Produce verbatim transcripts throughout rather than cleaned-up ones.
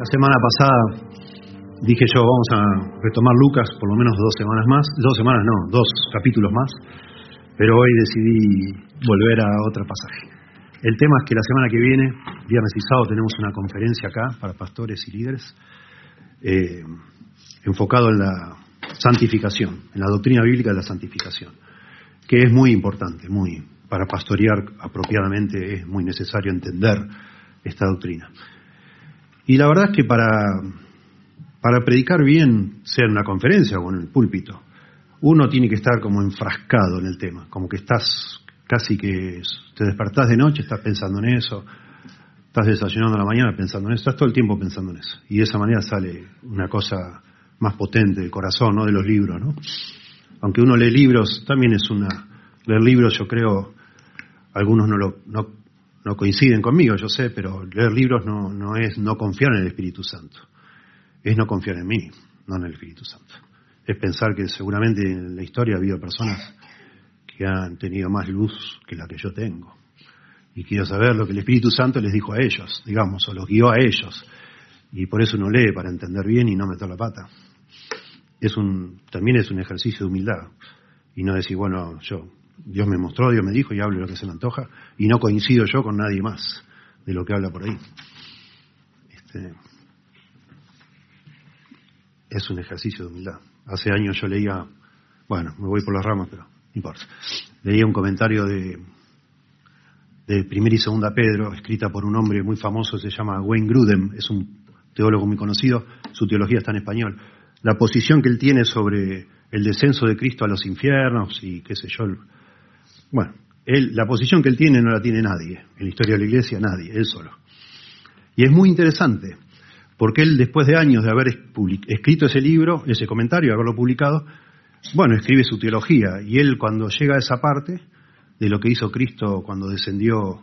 La semana pasada dije yo, vamos a retomar Lucas por lo menos dos semanas más, dos semanas no, dos capítulos más, pero hoy decidí volver a otro pasaje. El tema es que la semana que viene, viernes y sábado, tenemos una conferencia acá para pastores y líderes, eh, enfocado en la santificación, en la doctrina bíblica de la santificación, que es muy importante, muy para pastorear apropiadamente es muy necesario entender esta doctrina. Y la verdad es que para, para predicar bien, sea en una conferencia o en el púlpito, uno tiene que estar como enfrascado en el tema, como que estás casi que te despertás de noche, estás pensando en eso, estás desayunando a la mañana pensando en eso, estás todo el tiempo pensando en eso. Y de esa manera sale una cosa más potente del corazón, ¿no? De los libros, ¿no? Aunque uno lee libros, también es una... Leer libros, yo creo, algunos no lo... No, No coinciden conmigo, yo sé, pero leer libros no, no es no confiar en el Espíritu Santo. Es no confiar en mí, no en el Espíritu Santo. Es pensar que seguramente en la historia ha habido personas que han tenido más luz que la que yo tengo. Y quiero saber lo que el Espíritu Santo les dijo a ellos, digamos, o los guió a ellos. Y por eso uno lee, para entender bien y no meter la pata. Es un, también es un ejercicio de humildad. Y no decir, bueno, yo... Dios me mostró, Dios me dijo y hablo lo que se me antoja y no coincido yo con nadie más de lo que habla por ahí. Este, es un ejercicio de humildad. Hace años yo leía, bueno, me voy por las ramas, pero no importa. Leía un comentario de, de Primera y Segunda Pedro, escrita por un hombre muy famoso, se llama Wayne Grudem, es un teólogo muy conocido, su teología está en español. La posición que él tiene sobre el descenso de Cristo a los infiernos y qué sé yo. Bueno, él, la posición que él tiene no la tiene nadie, en la historia de la Iglesia nadie, él solo. Y es muy interesante, porque él después de años de haber escrito ese libro, ese comentario, haberlo publicado, bueno, escribe su teología, y él cuando llega a esa parte de lo que hizo Cristo cuando descendió,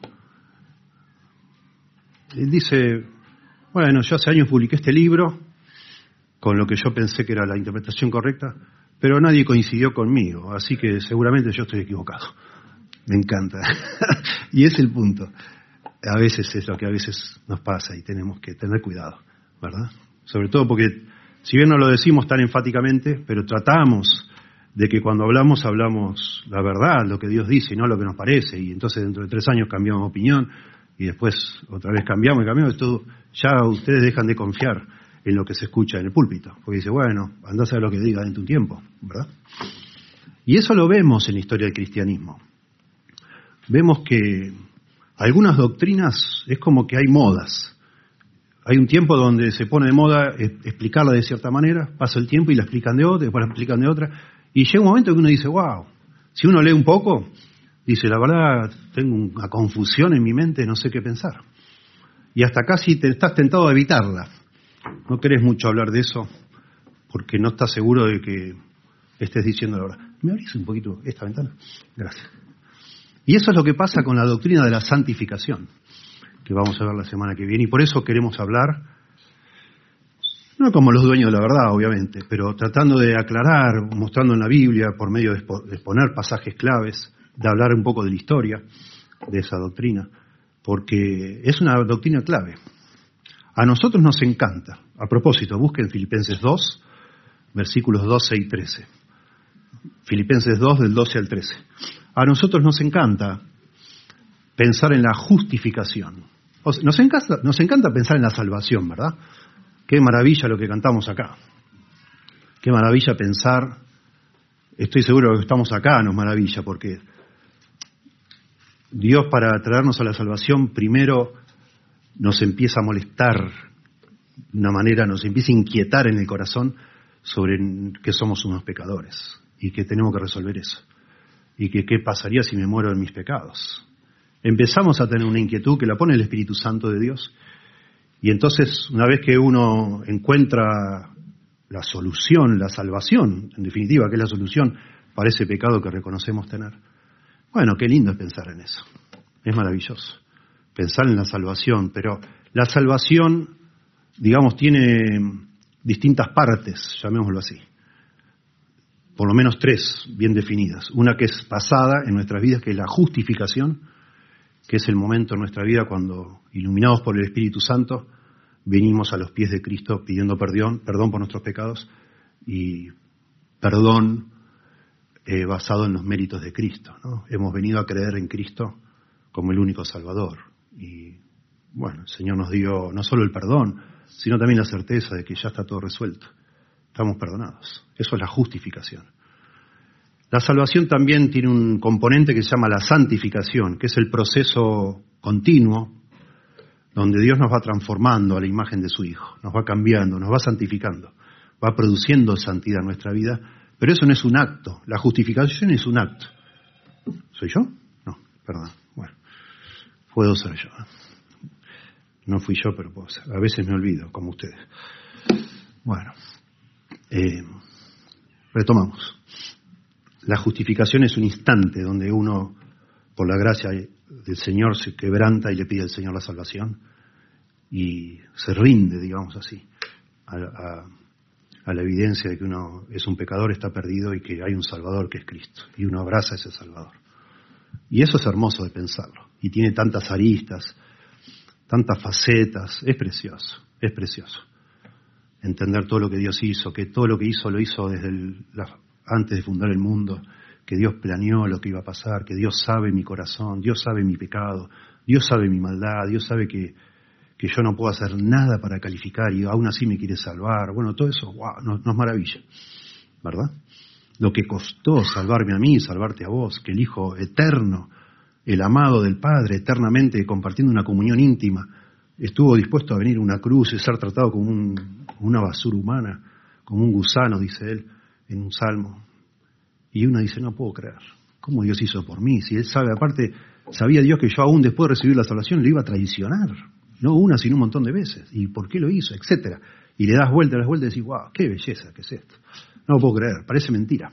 él dice, bueno, yo hace años publiqué este libro, con lo que yo pensé que era la interpretación correcta, pero nadie coincidió conmigo, así que seguramente yo estoy equivocado. Me encanta. Y es el punto. A veces es lo que a veces nos pasa y tenemos que tener cuidado, ¿verdad? Sobre todo porque, si bien no lo decimos tan enfáticamente, pero tratamos de que cuando hablamos, hablamos la verdad, lo que Dios dice y no lo que nos parece. Y entonces dentro de tres años cambiamos opinión y después otra vez cambiamos y cambiamos. Todo, ya ustedes dejan de confiar en lo que se escucha en el púlpito. Porque dice, bueno, andá a saber lo que diga dentro de un tiempo, ¿verdad? Y eso lo vemos en la historia del cristianismo. Vemos que algunas doctrinas es como que hay modas. Hay un tiempo donde se pone de moda explicarla de cierta manera, pasa el tiempo y la explican de otra, después la explican de otra, y llega un momento que uno dice, wow, si uno lee un poco, dice, la verdad, tengo una confusión en mi mente, no sé qué pensar. Y hasta casi te estás tentado a evitarla. No querés mucho hablar de eso, porque no estás seguro de que estés diciendo la verdad. ¿Me abrís un poquito esta ventana? Gracias. Y eso es lo que pasa con la doctrina de la santificación, que vamos a ver la semana que viene. Y por eso queremos hablar, no como los dueños de la verdad, obviamente, pero tratando de aclarar, mostrando en la Biblia, por medio de exponer pasajes claves, de hablar un poco de la historia de esa doctrina, porque es una doctrina clave. A nosotros nos encanta. A propósito, busquen Filipenses dos, versículos doce y trece. Filipenses dos, del doce al trece. A nosotros nos encanta pensar en la justificación. O sea, nos encanta, nos encanta pensar en la salvación, ¿verdad? Qué maravilla lo que cantamos acá. Qué maravilla pensar, estoy seguro que estamos acá, nos maravilla, porque Dios para traernos a la salvación primero nos empieza a molestar de una manera, nos empieza a inquietar en el corazón sobre que somos unos pecadores y que tenemos que resolver eso. Y que qué pasaría si me muero en mis pecados. Empezamos a tener una inquietud que la pone el Espíritu Santo de Dios. Y entonces, una vez que uno encuentra la solución, la salvación, en definitiva, que es la solución para ese pecado que reconocemos tener, bueno, qué lindo es pensar en eso. Es maravilloso. Pensar en la salvación, pero la salvación, digamos, tiene distintas partes, llamémoslo así. Por lo menos tres bien definidas. Una que es pasada en nuestras vidas, que es la justificación, que es el momento en nuestra vida cuando, iluminados por el Espíritu Santo, venimos a los pies de Cristo pidiendo perdón, perdón por nuestros pecados y perdón eh, basado en los méritos de Cristo, ¿no? Hemos venido a creer en Cristo como el único Salvador. Y bueno, el Señor nos dio no solo el perdón, sino también la certeza de que ya está todo resuelto. Estamos perdonados. Eso es la justificación. La salvación también tiene un componente que se llama la santificación, que es el proceso continuo donde Dios nos va transformando a la imagen de su Hijo, nos va cambiando, nos va santificando, va produciendo santidad en nuestra vida, pero eso no es un acto, la justificación es un acto. ¿Soy yo? No, perdón. Bueno, puedo ser yo. No fui yo, pero puedo ser. A veces me olvido, como ustedes. Bueno, eh, retomamos. La justificación es un instante donde uno, por la gracia del Señor, se quebranta y le pide al Señor la salvación y se rinde, digamos así, a, a, a la evidencia de que uno es un pecador, está perdido y que hay un Salvador que es Cristo. Y uno abraza a ese Salvador. Y eso es hermoso de pensarlo. Y tiene tantas aristas, tantas facetas. Es precioso, es precioso. Entender todo lo que Dios hizo, que todo lo que hizo lo hizo desde el, la, antes de fundar el mundo, que Dios planeó lo que iba a pasar, que Dios sabe mi corazón, Dios sabe mi pecado, Dios sabe mi maldad, Dios sabe que, que yo no puedo hacer nada para calificar y aún así me quiere salvar. Bueno, todo eso, wow, nos, nos maravilla, ¿verdad? Lo que costó salvarme a mí, salvarte a vos, que el Hijo eterno, el amado del Padre, eternamente compartiendo una comunión íntima, estuvo dispuesto a venir a una cruz y ser tratado como un, una basura humana, como un gusano, dice él en un salmo. Y uno dice, no puedo creer, ¿cómo Dios hizo por mí? Si Él sabe, aparte, sabía Dios que yo aún después de recibir la salvación le iba a traicionar, no una, sino un montón de veces. ¿Y por qué lo hizo? Etcétera. Y le das vuelta, das vuelta y decís, wow, qué belleza que es esto. No lo puedo creer, parece mentira.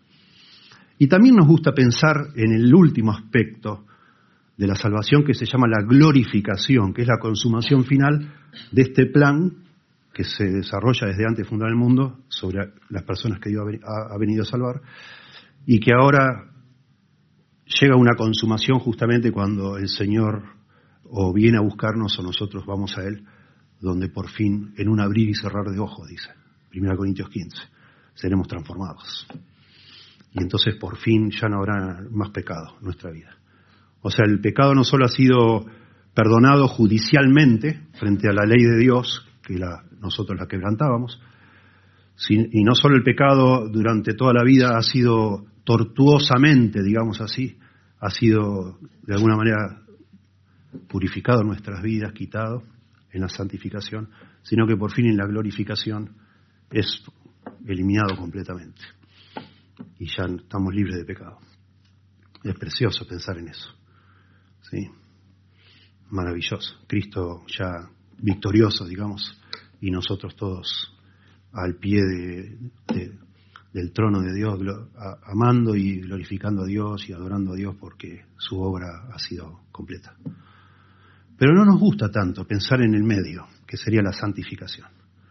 Y también nos gusta pensar en el último aspecto de la salvación que se llama la glorificación, que es la consumación final de este plan que se desarrolla desde antes de fundar el mundo sobre las personas que Dios ha venido a salvar y que ahora llega a una consumación justamente cuando el Señor o viene a buscarnos o nosotros vamos a Él, donde por fin, en un abrir y cerrar de ojos, dice primera Corintios quince, seremos transformados. Y entonces por fin ya no habrá más pecado en nuestra vida. O sea, el pecado no solo ha sido perdonado judicialmente frente a la ley de Dios, que la, nosotros la quebrantábamos, sin, y no solo el pecado durante toda la vida ha sido tortuosamente, digamos así, ha sido de alguna manera purificado en nuestras vidas, quitado en la santificación, sino que por fin en la glorificación es eliminado completamente. Y ya estamos libres de pecado. Es precioso pensar en eso. ¿Sí? Maravilloso. Cristo ya victorioso, digamos, y nosotros todos al pie de, de, del trono de Dios, a, amando y glorificando a Dios y adorando a Dios porque su obra ha sido completa. Pero no nos gusta tanto pensar en el medio, que sería la santificación.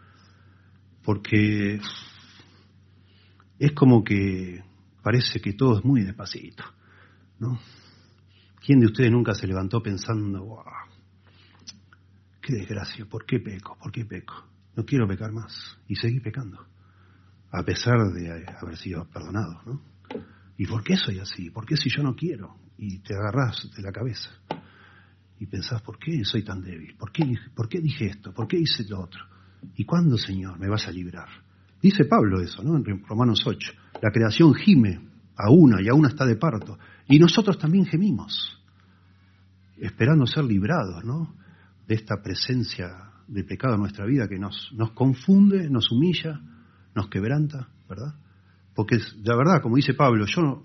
Porque es como que parece que todo es muy despacito, ¿no? ¿Quién de ustedes nunca se levantó pensando, wow, qué desgracia, ¿por qué peco? ¿Por qué peco? No quiero pecar más. Y seguí pecando, a pesar de haber sido perdonado, ¿no? ¿Y por qué soy así? ¿Por qué si yo no quiero? Y te agarrás de la cabeza y pensás, ¿por qué soy tan débil? ¿Por qué, por qué dije esto? ¿Por qué hice lo otro? ¿Y cuándo, Señor, me vas a librar? Dice Pablo eso, ¿no? En Romanos ocho. La creación gime a una y a una está de parto. Y nosotros también gemimos, esperando ser librados, ¿no? De esta presencia de pecado en nuestra vida que nos, nos confunde, nos humilla, nos quebranta, ¿verdad? Porque la verdad, como dice Pablo, yo no,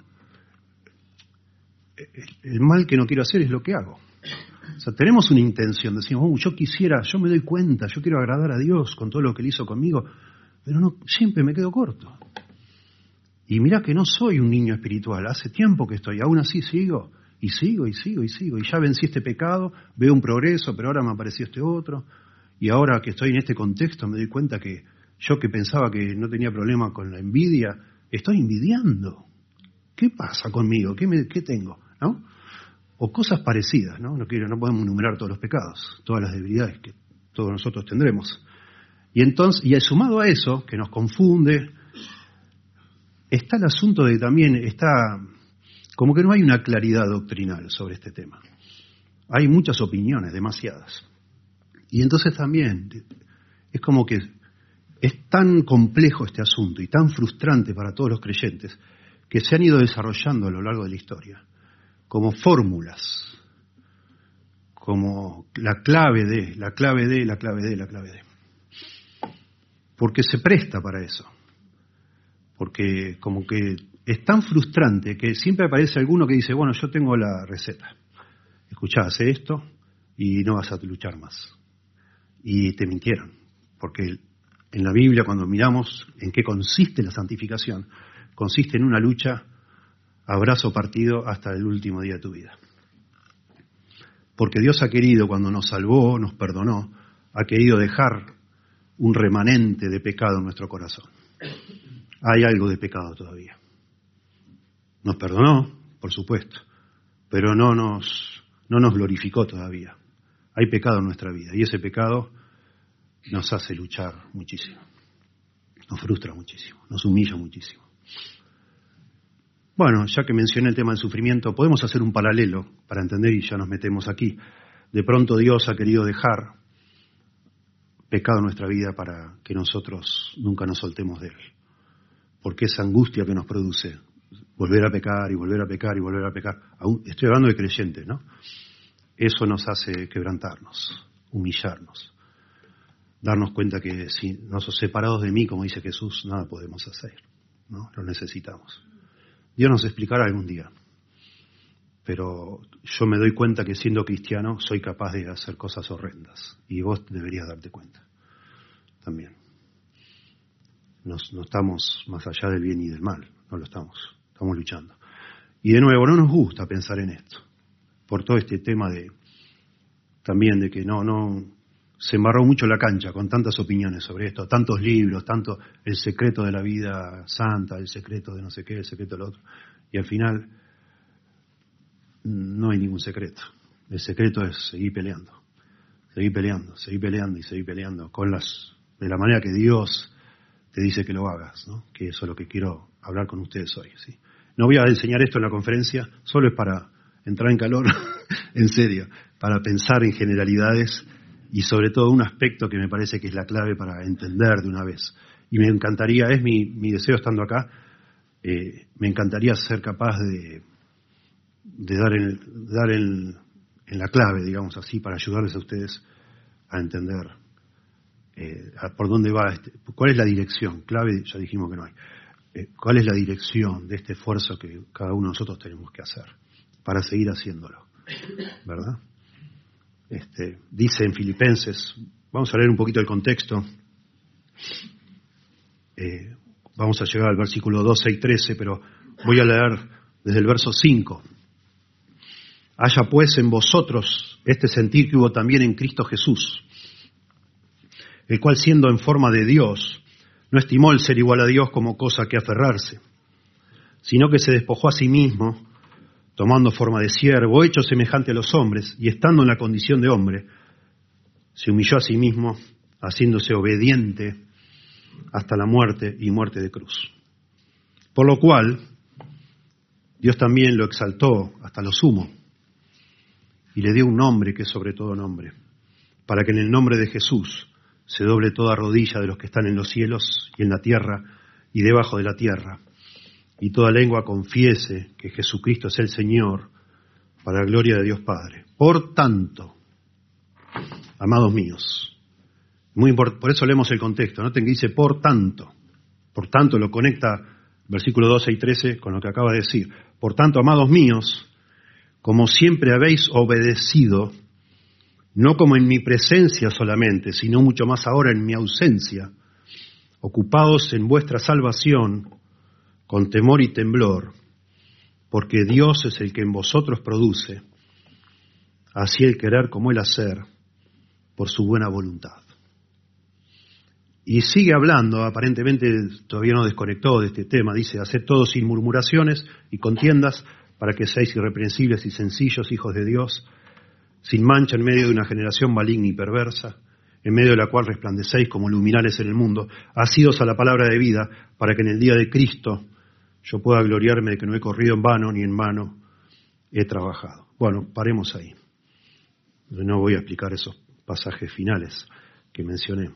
el mal que no quiero hacer es lo que hago. O sea, tenemos una intención, decimos, oh, yo quisiera, yo me doy cuenta, yo quiero agradar a Dios con todo lo que Él hizo conmigo, pero no, siempre me quedo corto. Y mirá que no soy un niño espiritual, hace tiempo que estoy, aún así sigo, y sigo, y sigo, y sigo, y ya vencí este pecado, veo un progreso, pero ahora me apareció este otro, y ahora que estoy en este contexto me doy cuenta que yo que pensaba que no tenía problema con la envidia, estoy envidiando. ¿Qué pasa conmigo? ¿Qué, me, qué tengo? ¿No? O cosas parecidas, ¿no? No quiero, no podemos enumerar todos los pecados, todas las debilidades que todos nosotros tendremos. Y entonces, y sumado a eso, que nos confunde, está el asunto de que también está, como que no hay una claridad doctrinal sobre este tema. Hay muchas opiniones, demasiadas. Y entonces también, es como que es tan complejo este asunto y tan frustrante para todos los creyentes, que se han ido desarrollando a lo largo de la historia, como fórmulas, como la clave de, la clave de, la clave de, la clave de. Porque se presta para eso. Porque como que es tan frustrante que siempre aparece alguno que dice, bueno, yo tengo la receta. Escuchá, hace esto y no vas a luchar más. Y te mintieron. Porque en la Biblia, cuando miramos en qué consiste la santificación, consiste en una lucha a brazo partido hasta el último día de tu vida. Porque Dios ha querido, cuando nos salvó, nos perdonó, ha querido dejar un remanente de pecado en nuestro corazón. Hay algo de pecado todavía. Nos perdonó, por supuesto, pero no nos, no nos glorificó todavía. Hay pecado en nuestra vida y ese pecado nos hace luchar muchísimo. Nos frustra muchísimo, nos humilla muchísimo. Bueno, ya que mencioné el tema del sufrimiento, podemos hacer un paralelo para entender y ya nos metemos aquí. De pronto Dios ha querido dejar pecado en nuestra vida para que nosotros nunca nos soltemos de él. Porque esa angustia que nos produce, volver a pecar y volver a pecar y volver a pecar, aún estoy hablando de creyentes, ¿no? Eso nos hace quebrantarnos, humillarnos, darnos cuenta que si nos separados de mí, como dice Jesús, nada podemos hacer, ¿no? Lo necesitamos. Dios nos explicará algún día, pero yo me doy cuenta que siendo cristiano soy capaz de hacer cosas horrendas y vos deberías darte cuenta también. Nos, no estamos más allá del bien y del mal, no lo estamos, estamos luchando. Y de nuevo, no nos gusta pensar en esto, por todo este tema de también de que no, no se embarró mucho la cancha con tantas opiniones sobre esto, tantos libros, tanto el secreto de la vida santa, el secreto de no sé qué, el secreto de lo otro. Y al final no hay ningún secreto. El secreto es seguir peleando, seguir peleando, seguir peleando y seguir peleando con las de la manera que Dios te dice que lo hagas, ¿no? Que eso es lo que quiero hablar con ustedes hoy, ¿sí? No voy a enseñar esto en la conferencia, solo es para entrar en calor, en serio, para pensar en generalidades y sobre todo un aspecto que me parece que es la clave para entender de una vez. Y me encantaría, es mi, mi deseo estando acá, eh, me encantaría ser capaz de, de dar, el, dar el, en la clave, digamos así, para ayudarles a ustedes a entender eh, a por dónde va, este, cuál es la dirección, clave ya dijimos que no hay, eh, cuál es la dirección de este esfuerzo que cada uno de nosotros tenemos que hacer para seguir haciéndolo, ¿verdad? Este, dice en Filipenses, vamos a leer un poquito el contexto, eh, vamos a llegar al versículo doce y trece, pero voy a leer desde el verso cinco. Haya pues en vosotros este sentir que hubo también en Cristo Jesús, el cual siendo en forma de Dios, no estimó el ser igual a Dios como cosa que aferrarse, sino que se despojó a sí mismo, tomando forma de siervo, hecho semejante a los hombres, y estando en la condición de hombre, se humilló a sí mismo, haciéndose obediente hasta la muerte y muerte de cruz. Por lo cual, Dios también lo exaltó hasta lo sumo, y le dio un nombre que es sobre todo nombre, para que en el nombre de Jesús se doble toda rodilla de los que están en los cielos y en la tierra y debajo de la tierra, y toda lengua confiese que Jesucristo es el Señor, para la gloria de Dios Padre. Por tanto, amados míos, muy import- por eso leemos el contexto, noten que dice por tanto, por tanto lo conecta versículo doce y trece con lo que acaba de decir. Por tanto, amados míos, como siempre habéis obedecido, no como en mi presencia solamente, sino mucho más ahora en mi ausencia, ocupados en vuestra salvación, con temor y temblor, porque Dios es el que en vosotros produce, así el querer como el hacer, por su buena voluntad. Y sigue hablando, aparentemente todavía no desconectó de este tema, dice, haced todo sin murmuraciones y contiendas, para que seáis irreprensibles y sencillos hijos de Dios, sin mancha en medio de una generación maligna y perversa, en medio de la cual resplandecéis como luminares en el mundo, asidos a la palabra de vida, para que en el día de Cristo yo pueda gloriarme de que no he corrido en vano ni en vano he trabajado. Bueno, paremos ahí. No voy a explicar esos pasajes finales que mencioné.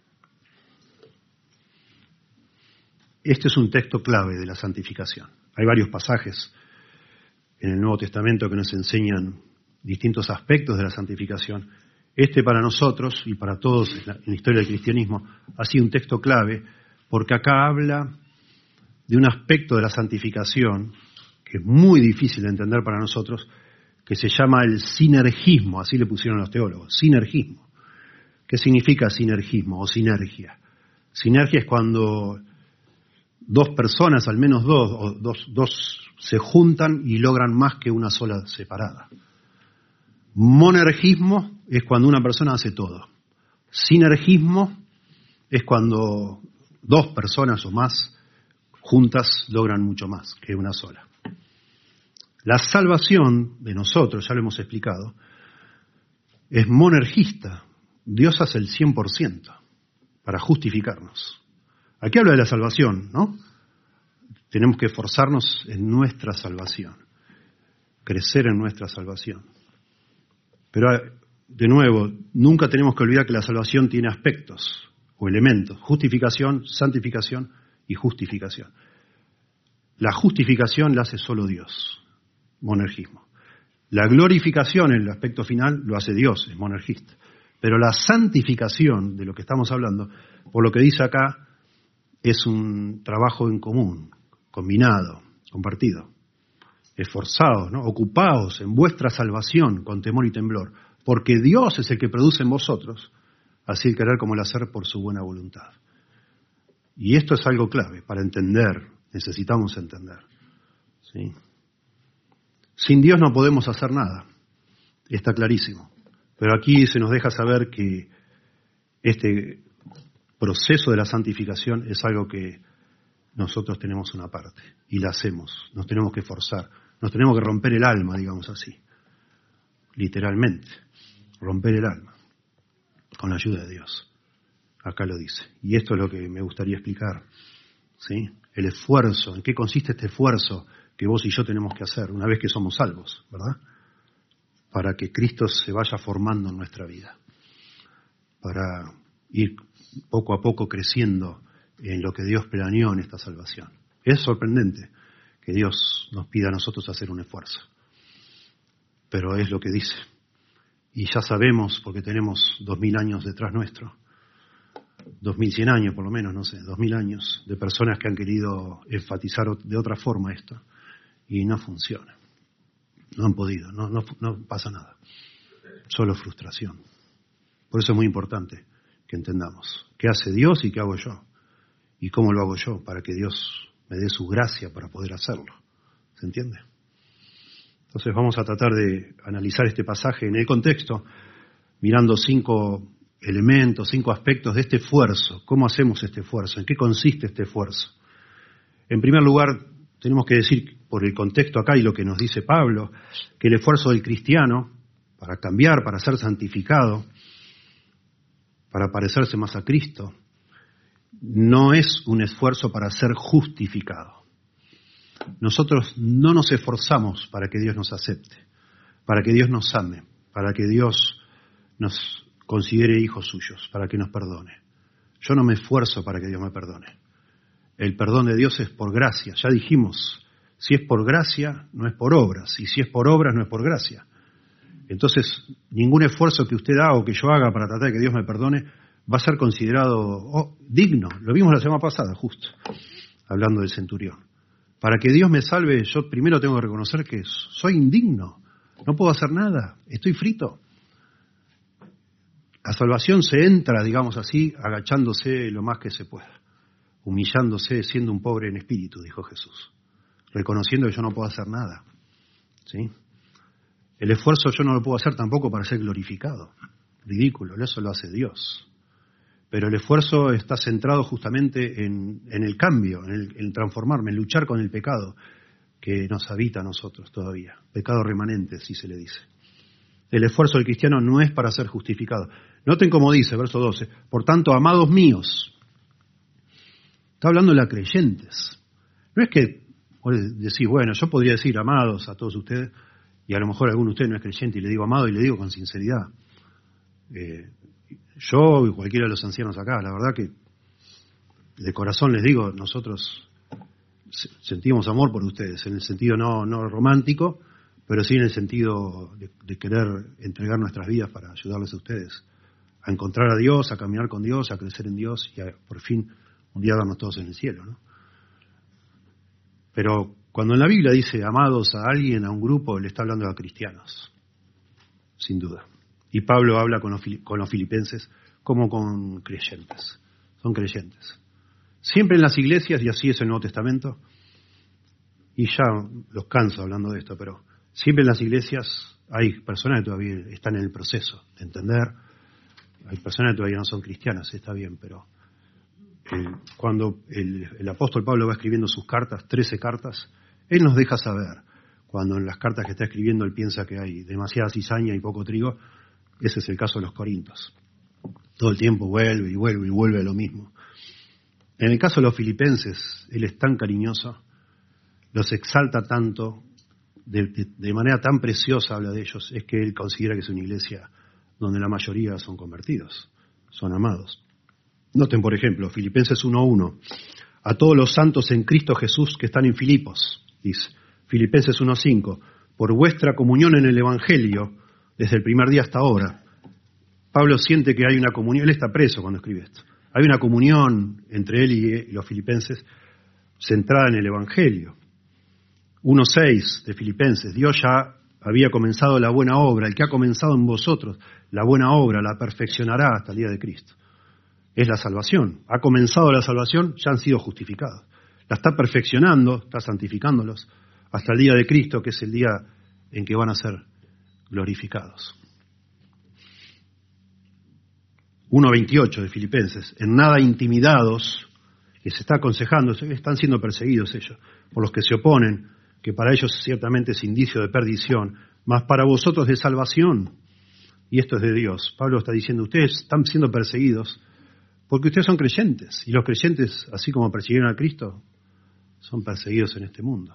Este es un texto clave de la santificación. Hay varios pasajes en el Nuevo Testamento que nos enseñan distintos aspectos de la santificación. Este para nosotros y para todos en la, en la historia del cristianismo ha sido un texto clave porque acá habla de un aspecto de la santificación que es muy difícil de entender para nosotros, que se llama el sinergismo, así le pusieron los teólogos, sinergismo. ¿Qué significa sinergismo o sinergia? Sinergia es cuando dos personas, al menos dos, o dos, dos se juntan y logran más que una sola separada. Monergismo es cuando una persona hace todo. Sinergismo es cuando dos personas o más juntas logran mucho más que una sola. La salvación de nosotros, ya lo hemos explicado, es monergista. Dios hace el cien por ciento para justificarnos. Aquí habla de la salvación, ¿no? Tenemos que esforzarnos en nuestra salvación, crecer en nuestra salvación. Pero, de nuevo, nunca tenemos que olvidar que la salvación tiene aspectos o elementos: justificación, santificación y justificación. La justificación la hace solo Dios, monergismo. La glorificación, en el aspecto final, lo hace Dios, es monergista. Pero la santificación, de lo que estamos hablando, por lo que dice acá, es un trabajo en común, combinado, compartido. Esforzados, ¿no? Ocupaos en vuestra salvación con temor y temblor, porque Dios es el que produce en vosotros, así el querer como el hacer por su buena voluntad. Y esto es algo clave para entender, necesitamos entender. ¿Sí? Sin Dios no podemos hacer nada, está clarísimo. Pero aquí se nos deja saber que este proceso de la santificación es algo que nosotros tenemos una parte y la hacemos, nos tenemos que esforzar, nos tenemos que romper el alma, digamos así, literalmente, romper el alma con la ayuda de Dios. Acá lo dice. Y esto es lo que me gustaría explicar, ¿sí? El esfuerzo, ¿en qué consiste este esfuerzo que vos y yo tenemos que hacer una vez que somos salvos, ¿verdad? Para que Cristo se vaya formando en nuestra vida, para ir poco a poco creciendo en lo que Dios planeó en esta salvación. Es sorprendente que Dios nos pida a nosotros hacer un esfuerzo, pero es lo que dice. Y ya sabemos, porque tenemos dos mil años detrás nuestro, dos mil cien años por lo menos, no sé, dos mil años de personas que han querido enfatizar de otra forma esto, y no funciona. No han podido, no, no, no pasa nada. Solo frustración. Por eso es muy importante que entendamos qué hace Dios y qué hago yo. Y cómo lo hago yo para que Dios me dé su gracia para poder hacerlo. ¿Se entiende? Entonces vamos a tratar de analizar este pasaje en el contexto, mirando cinco elementos, cinco aspectos de este esfuerzo. ¿Cómo hacemos este esfuerzo? ¿En qué consiste este esfuerzo? En primer lugar, tenemos que decir, por el contexto acá y lo que nos dice Pablo, que el esfuerzo del cristiano para cambiar, para ser santificado, para parecerse más a Cristo, no es un esfuerzo para ser justificado. Nosotros no nos esforzamos para que Dios nos acepte, para que Dios nos ame, para que Dios nos considere hijos suyos, para que nos perdone. Yo no me esfuerzo para que Dios me perdone. El perdón de Dios es por gracia. Ya dijimos, si es por gracia, no es por obras. Y si es por obras, no es por gracia. Entonces, ningún esfuerzo que usted haga o que yo haga para tratar de que Dios me perdone va a ser considerado oh, digno. Lo vimos la semana pasada, justo, hablando del centurión. Para que Dios me salve, yo primero tengo que reconocer que soy indigno. No puedo hacer nada. Estoy frito. La salvación se entra, digamos así, agachándose lo más que se pueda. Humillándose, siendo un pobre en espíritu, dijo Jesús. Reconociendo que yo no puedo hacer nada. ¿Sí? El esfuerzo yo no lo puedo hacer tampoco para ser glorificado. Ridículo, eso lo hace Dios. Pero el esfuerzo está centrado justamente en, en el cambio, en, el, en transformarme, en luchar con el pecado que nos habita a nosotros todavía. Pecado remanente, así se le dice. El esfuerzo del cristiano no es para ser justificado. Noten cómo dice, verso doce, por tanto, amados míos, está hablando de las creyentes. No es que decís, bueno, yo podría decir amados a todos ustedes, y a lo mejor alguno de ustedes no es creyente y le digo amado y le digo con sinceridad. Eh, yo y cualquiera de los ancianos acá, la verdad que de corazón les digo, nosotros sentimos amor por ustedes, en el sentido no, no romántico, pero sí en el sentido de, de querer entregar nuestras vidas para ayudarles a ustedes a encontrar a Dios, a caminar con Dios, a crecer en Dios y a, por fin, un día darnos todos en el cielo, ¿no? Pero cuando en la Biblia dice amados a alguien, a un grupo, le está hablando a cristianos, sin duda. Y Pablo habla con los, con los filipenses como con creyentes, son creyentes. Siempre en las iglesias, y así es el Nuevo Testamento, y ya los canso hablando de esto, pero siempre en las iglesias hay personas que todavía están en el proceso de entender, hay personas que todavía no son cristianas, está bien, pero eh, cuando el, el apóstol Pablo va escribiendo sus cartas, trece cartas, él nos deja saber, cuando en las cartas que está escribiendo él piensa que hay demasiada cizaña y poco trigo, ese es el caso de los Corintios. Todo el tiempo vuelve y vuelve y vuelve a lo mismo. En el caso de los filipenses, él es tan cariñoso, los exalta tanto, de, de, de manera tan preciosa habla de ellos, es que él considera que es una iglesia donde la mayoría son convertidos, son amados. Noten, por ejemplo, Filipenses uno uno, a todos los santos en Cristo Jesús que están en Filipos, dice. Filipenses uno cinco, por vuestra comunión en el Evangelio, desde el primer día hasta ahora. Pablo siente que hay una comunión, él está preso cuando escribe esto. Hay una comunión entre él y los filipenses centrada en el Evangelio. uno seis de Filipenses, Dios ya había comenzado la buena obra, el que ha comenzado en vosotros la buena obra la perfeccionará hasta el día de Cristo. Es la salvación. Ha comenzado la salvación, ya han sido justificados. La está perfeccionando, está santificándolos hasta el día de Cristo, que es el día en que van a ser glorificados. uno veintiocho de Filipenses, en nada intimidados, que se está aconsejando, están siendo perseguidos ellos, por los que se oponen, que para ellos ciertamente es indicio de perdición, mas para vosotros de salvación, y esto es de Dios. Pablo está diciendo, ustedes están siendo perseguidos porque ustedes son creyentes, y los creyentes, así como persiguieron a Cristo, son perseguidos en este mundo.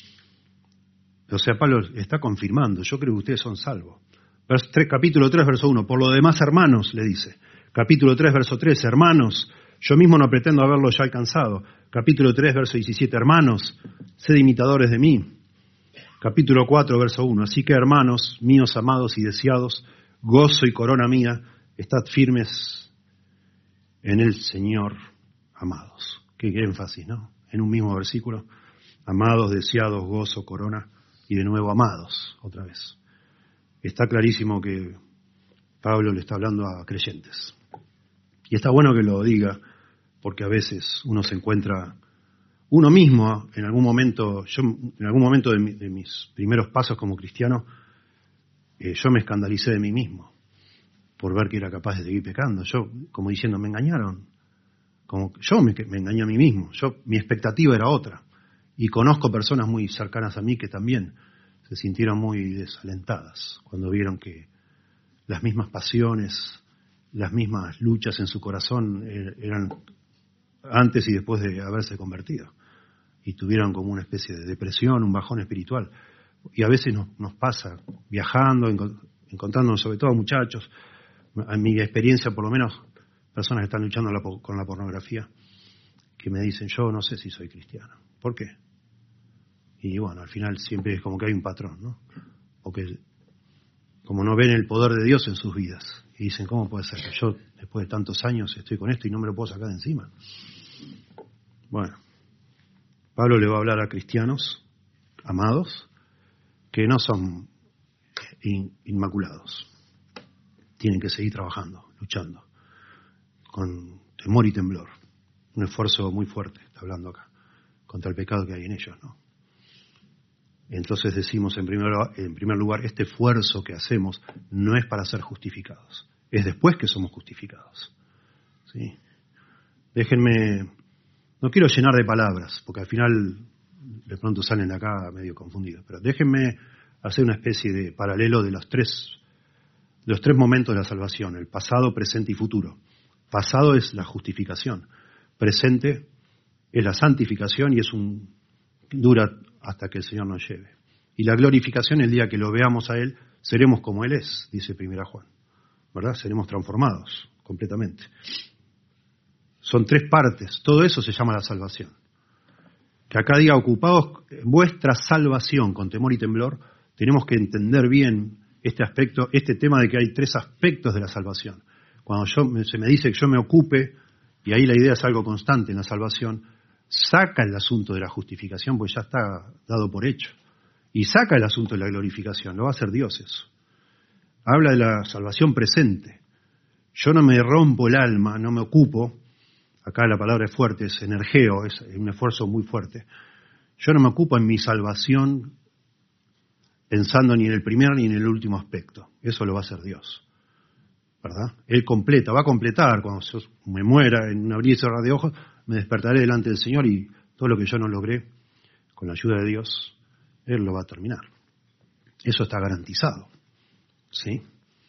O sea, Pablo está confirmando, yo creo que ustedes son salvos. Capítulo tres, verso uno, por lo demás, hermanos, le dice. Capítulo tres, verso tres, hermanos, yo mismo no pretendo haberlo ya alcanzado. Capítulo tres, verso diecisiete, hermanos, sed imitadores de mí. Capítulo cuatro, verso uno, así que hermanos, míos amados y deseados, gozo y corona mía, estad firmes en el Señor, amados. Qué énfasis, ¿no? En un mismo versículo, amados, deseados, gozo, corona, y de nuevo amados, otra vez. Está clarísimo que Pablo le está hablando a creyentes. Y está bueno que lo diga, porque a veces uno se encuentra, uno mismo, en algún momento, yo en algún momento de, mi, de mis primeros pasos como cristiano, eh, yo me escandalicé de mí mismo, por ver que era capaz de seguir pecando. Yo, como diciendo, me engañaron. Como yo me, me engañé a mí mismo. Yo, mi expectativa era otra. Y conozco personas muy cercanas a mí que también se sintieron muy desalentadas cuando vieron que las mismas pasiones, las mismas luchas en su corazón eran antes y después de haberse convertido. Y tuvieron como una especie de depresión, un bajón espiritual. Y a veces nos, nos pasa viajando, encontrándonos sobre todo muchachos, en mi experiencia por lo menos, personas que están luchando la, con la pornografía, que me dicen, yo no sé si soy cristiano. ¿Por qué? Y bueno, al final siempre es como que hay un patrón, ¿no? O que como no ven el poder de Dios en sus vidas. Y dicen, ¿cómo puede ser que yo, después de tantos años, estoy con esto y no me lo puedo sacar de encima? Bueno, Pablo le va a hablar a cristianos, amados, que no son in, inmaculados. Tienen que seguir trabajando, luchando, con temor y temblor. Un esfuerzo muy fuerte, está hablando acá, contra el pecado que hay en ellos, ¿no? Entonces decimos en primer, en primer lugar, este esfuerzo que hacemos no es para ser justificados, es después que somos justificados. ¿Sí? Déjenme, no quiero llenar de palabras, porque al final de pronto salen de acá medio confundidos, pero déjenme hacer una especie de paralelo de los tres los tres momentos de la salvación, el pasado, presente y futuro. Pasado es la justificación, presente es la santificación y es un dura hasta que el Señor nos lleve. Y la glorificación, el día que lo veamos a Él, seremos como Él es, dice primera Juan, ¿verdad? Seremos transformados completamente. Son tres partes, todo eso se llama la salvación. Que acá diga, ocupados en vuestra salvación con temor y temblor, tenemos que entender bien este aspecto, este tema de que hay tres aspectos de la salvación. Cuando yo, se me dice que yo me ocupe, y ahí la idea es algo constante en la salvación, saca el asunto de la justificación, porque ya está dado por hecho. Y saca el asunto de la glorificación, lo va a hacer Dios eso. Habla de la salvación presente. Yo no me rompo el alma, no me ocupo, acá la palabra es fuerte, es energeo, es un esfuerzo muy fuerte. Yo no me ocupo en mi salvación pensando ni en el primer ni en el último aspecto. Eso lo va a hacer Dios, ¿verdad? Él completa, va a completar. Cuando yo me muera en un abrir y cerrar de ojos, me despertaré delante del Señor y todo lo que yo no logré, con la ayuda de Dios, Él lo va a terminar. Eso está garantizado, ¿sí?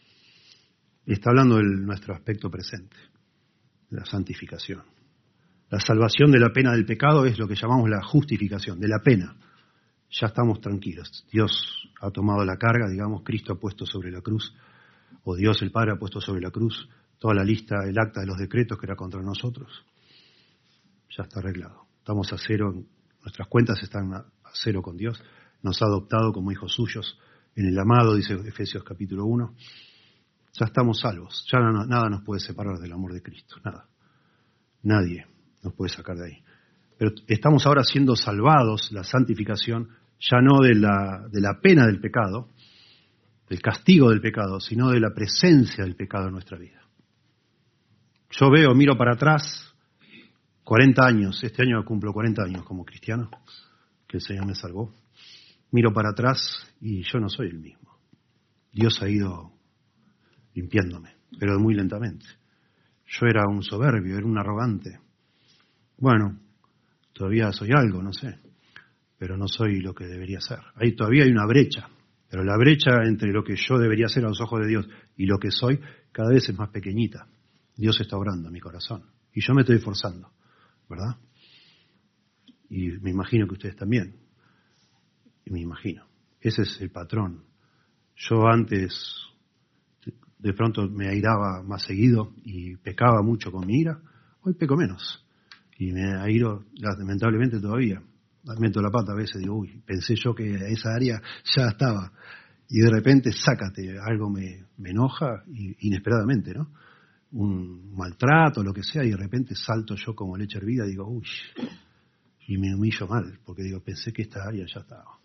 Está hablando de nuestro aspecto presente, de la santificación. La salvación de la pena del pecado es lo que llamamos la justificación, de la pena. Ya estamos tranquilos. Dios ha tomado la carga, digamos, Cristo ha puesto sobre la cruz, o Dios el Padre ha puesto sobre la cruz toda la lista, el acta de los decretos que era contra nosotros. Ya está arreglado. Estamos a cero, nuestras cuentas están a cero con Dios. Nos ha adoptado como hijos suyos en el amado, dice Efesios capítulo uno. Ya estamos salvos. Ya no, nada nos puede separar del amor de Cristo. Nada. Nadie nos puede sacar de ahí. Pero estamos ahora siendo salvados, la santificación, ya no de la, de la pena del pecado, del castigo del pecado, sino de la presencia del pecado en nuestra vida. Yo veo, miro para atrás, cuarenta años, este año cumplo cuarenta años como cristiano, que el Señor me salvó. Miro para atrás y yo no soy el mismo. Dios ha ido limpiándome, pero muy lentamente. Yo era un soberbio, era un arrogante. Bueno, todavía soy algo, no sé, pero no soy lo que debería ser. Ahí todavía hay una brecha, pero la brecha entre lo que yo debería ser a los ojos de Dios y lo que soy cada vez es más pequeñita. Dios está obrando en mi corazón y yo me estoy esforzando, ¿verdad? Y me imagino que ustedes también. Y me imagino. Ese es el patrón. Yo antes de pronto me airaba más seguido y pecaba mucho con mi ira. Hoy peco menos. Y me airo lamentablemente todavía. Meto la pata a veces, digo, uy, pensé yo que esa área ya estaba. Y de repente, sácate, algo me, me enoja y, inesperadamente, ¿no? Un maltrato, lo que sea, y de repente salto yo como leche hervida y digo, uy, y me humillo mal, porque digo, pensé que esta área ya estaba.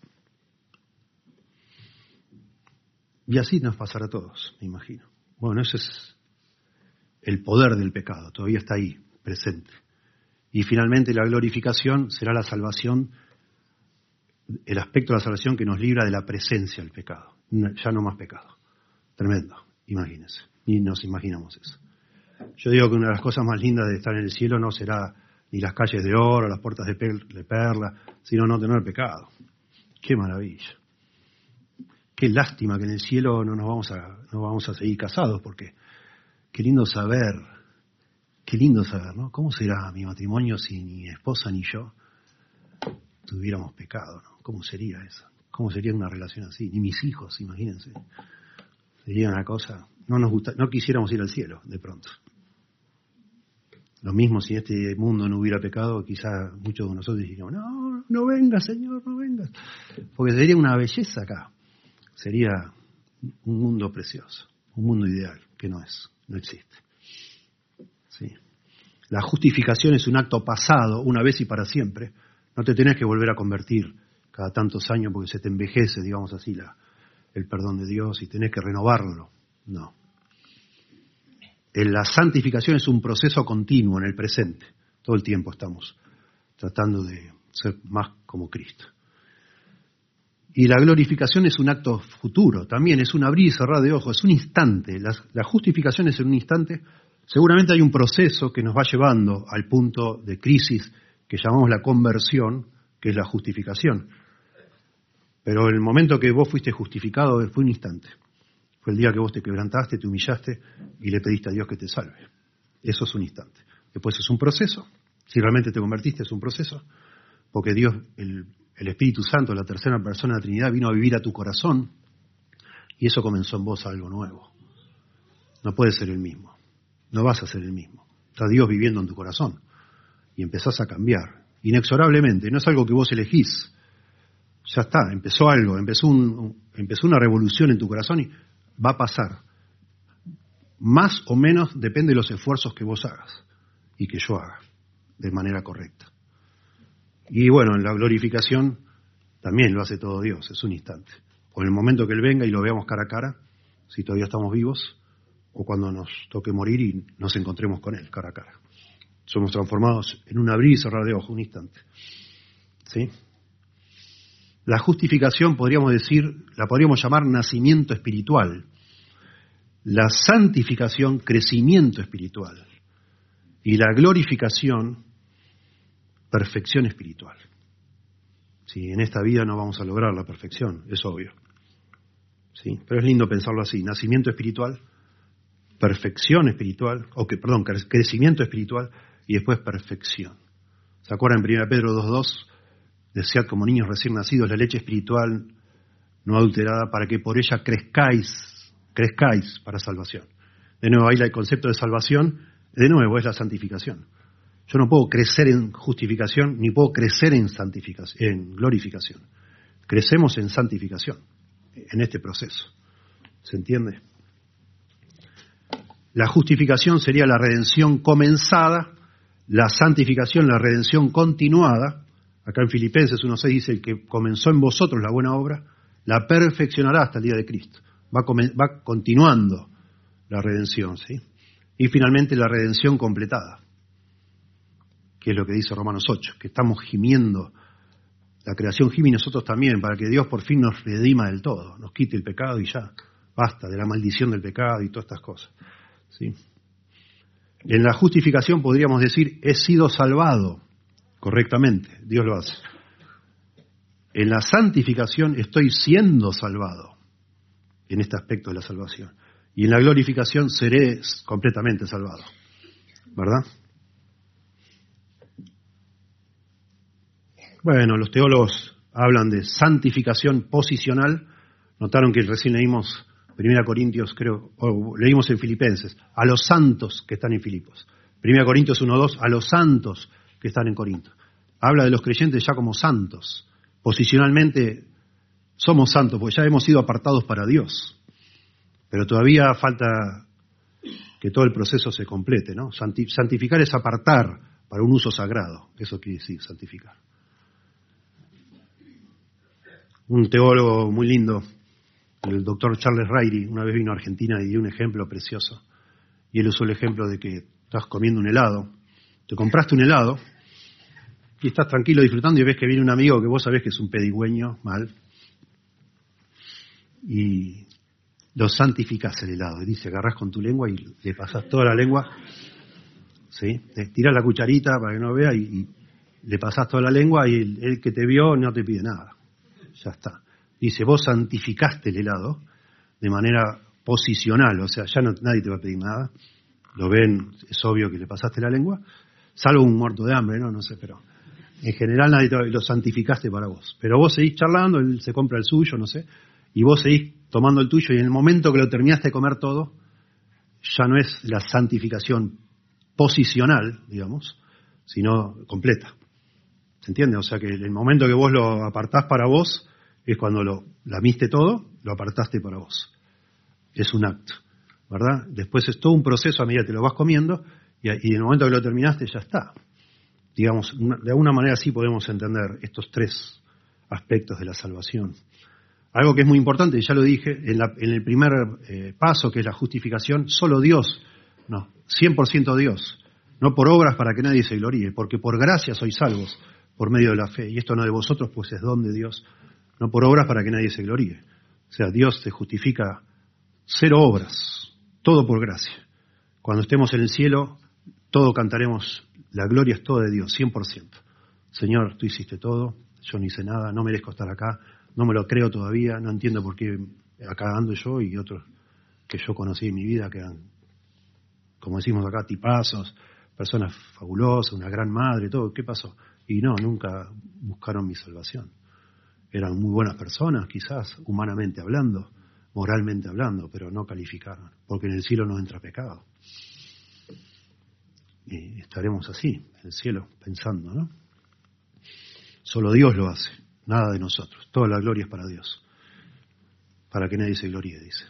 Y así nos pasará a todos, me imagino. Bueno, ese es el poder del pecado, todavía está ahí, presente. Y finalmente la glorificación será la salvación, el aspecto de la salvación que nos libra de la presencia del pecado. Ya no más pecado. Tremendo, imagínense. Ni nos imaginamos eso. Yo digo que una de las cosas más lindas de estar en el cielo no será ni las calles de oro, las puertas de, per- de perla, sino no tener pecado. ¡Qué maravilla! Qué lástima que en el cielo no nos vamos a, no vamos a seguir casados, porque qué lindo saber, qué lindo saber, ¿no? ¿Cómo será mi matrimonio si ni mi esposa ni yo tuviéramos pecado, ¿no? ¿Cómo sería eso? ¿Cómo sería una relación así? Ni mis hijos, imagínense. Sería una cosa, no nos gusta, no quisiéramos ir al cielo de pronto. Lo mismo si en este mundo no hubiera pecado, quizá muchos de nosotros diríamos, no, no vengas, Señor, no vengas. Porque sería una belleza acá. Sería un mundo precioso, un mundo ideal, que no es, no existe. Sí. La justificación es un acto pasado, una vez y para siempre. No te tenés que volver a convertir cada tantos años porque se te envejece, digamos así, la, el perdón de Dios y tenés que renovarlo. No. La santificación es un proceso continuo en el presente. Todo el tiempo estamos tratando de ser más como Cristo. Y la glorificación es un acto futuro, también es un abrir y cerrar de ojos, es un instante. La, la justificación es en un instante. Seguramente hay un proceso que nos va llevando al punto de crisis que llamamos la conversión, que es la justificación. Pero el momento que vos fuiste justificado fue un instante. Fue el día que vos te quebrantaste, te humillaste y le pediste a Dios que te salve. Eso es un instante. Después es un proceso. Si realmente te convertiste, es un proceso. Porque Dios, el, el Espíritu Santo, la tercera persona de la Trinidad, vino a vivir a tu corazón y eso comenzó en vos algo nuevo. No puedes ser el mismo. No vas a ser el mismo. Está Dios viviendo en tu corazón y empezás a cambiar. Inexorablemente. No es algo que vos elegís. Ya está. Empezó algo. Empezó, un, empezó una revolución en tu corazón y va a pasar. Más o menos depende de los esfuerzos que vos hagas y que yo haga de manera correcta. Y bueno, en la glorificación también lo hace todo Dios, es un instante. O en el momento que Él venga y lo veamos cara a cara, si todavía estamos vivos, o cuando nos toque morir y nos encontremos con Él cara a cara. Somos transformados en un abrir y cerrar de ojos, un instante. ¿Sí? La justificación, podríamos decir, la podríamos llamar nacimiento espiritual. La santificación, crecimiento espiritual. Y la glorificación, perfección espiritual. Sí, en esta vida no vamos a lograr la perfección, es obvio. Sí, pero es lindo pensarlo así, nacimiento espiritual, perfección espiritual, o que, perdón, crecimiento espiritual y después perfección. ¿Se acuerdan en primera Pedro dos dos? Desead como niños recién nacidos la leche espiritual no adulterada para que por ella crezcáis, crezcáis para salvación. De nuevo, ahí el concepto de salvación, de nuevo, es la santificación. Yo no puedo crecer en justificación, ni puedo crecer en santificación, en glorificación. Crecemos en santificación, en este proceso. ¿Se entiende? La justificación sería la redención comenzada, la santificación, la redención continuada. Acá en Filipenses uno seis dice, el que comenzó en vosotros la buena obra, la perfeccionará hasta el día de Cristo. Va, va continuando la redención, ¿sí? Y finalmente la redención completada, que es lo que dice Romanos ocho, que estamos gimiendo, la creación gime y nosotros también, para que Dios por fin nos redima del todo, nos quite el pecado y ya, basta de la maldición del pecado y todas estas cosas. ¿Sí? En la justificación podríamos decir, he sido salvado correctamente, Dios lo hace. En la santificación estoy siendo salvado, en este aspecto de la salvación. Y en la glorificación seré completamente salvado, ¿verdad? Bueno, los teólogos hablan de santificación posicional. Notaron que recién leímos primera Corintios, creo, o leímos en Filipenses, a los santos que están en Filipos. primera Corintios uno dos, a los santos que están en Corinto. Habla de los creyentes ya como santos. Posicionalmente somos santos, porque ya hemos sido apartados para Dios. Pero todavía falta que todo el proceso se complete, ¿no? Santificar es apartar para un uso sagrado. Eso quiere decir santificar. Un teólogo muy lindo, el doctor Charles Ryrie, una vez vino a Argentina y dio un ejemplo precioso. Y él usó el ejemplo de que estás comiendo un helado, te compraste un helado y estás tranquilo disfrutando y ves que viene un amigo que vos sabés que es un pedigüeño, mal, y lo santificás el helado. Y dice, agarrás con tu lengua y le pasás toda la lengua, ¿sí? Te tirás la cucharita para que no vea y, y le pasás toda la lengua y el, el que te vio no te pide nada. Ya está. Dice, vos santificaste el helado de manera posicional, o sea, ya no, nadie te va a pedir nada. Lo ven, es obvio que le pasaste la lengua, salvo un muerto de hambre, no, no sé, pero en general nadie te va, lo santificaste para vos. Pero vos seguís charlando, él se compra el suyo, no sé, y vos seguís tomando el tuyo y en el momento que lo terminaste de comer todo, ya no es la santificación posicional, digamos, sino completa. ¿Se entiende? O sea que el momento que vos lo apartás para vos es cuando lo lamiste todo, lo apartaste para vos. Es un acto, ¿verdad? Después es todo un proceso a medida que te lo vas comiendo y, y en el momento que lo terminaste ya está. Digamos, una, de alguna manera así podemos entender estos tres aspectos de la salvación. Algo que es muy importante, ya lo dije, en, la, en el primer eh, paso, que es la justificación, solo Dios, no, cien por ciento Dios, no por obras para que nadie se gloríe, porque por gracia sois salvos por medio de la fe, y esto no de vosotros, pues es don de Dios, no por obras para que nadie se gloríe. O sea, Dios te justifica cero obras, todo por gracia. Cuando estemos en el cielo, todo cantaremos, la gloria es todo de Dios, cien por ciento. Señor, tú hiciste todo, yo no hice nada, no merezco estar acá, no me lo creo todavía, no entiendo por qué acá ando yo y otros que yo conocí en mi vida, que eran, como decimos acá, tipazos, personas fabulosas, una gran madre, todo. ¿Qué pasó? Y no, nunca buscaron mi salvación. Eran muy buenas personas, quizás, humanamente hablando, moralmente hablando, pero no calificaron, porque en el cielo no entra pecado. Y estaremos así, en el cielo, pensando, ¿no? Solo Dios lo hace, nada de nosotros. Toda la gloria es para Dios, para que nadie se gloríe, dice.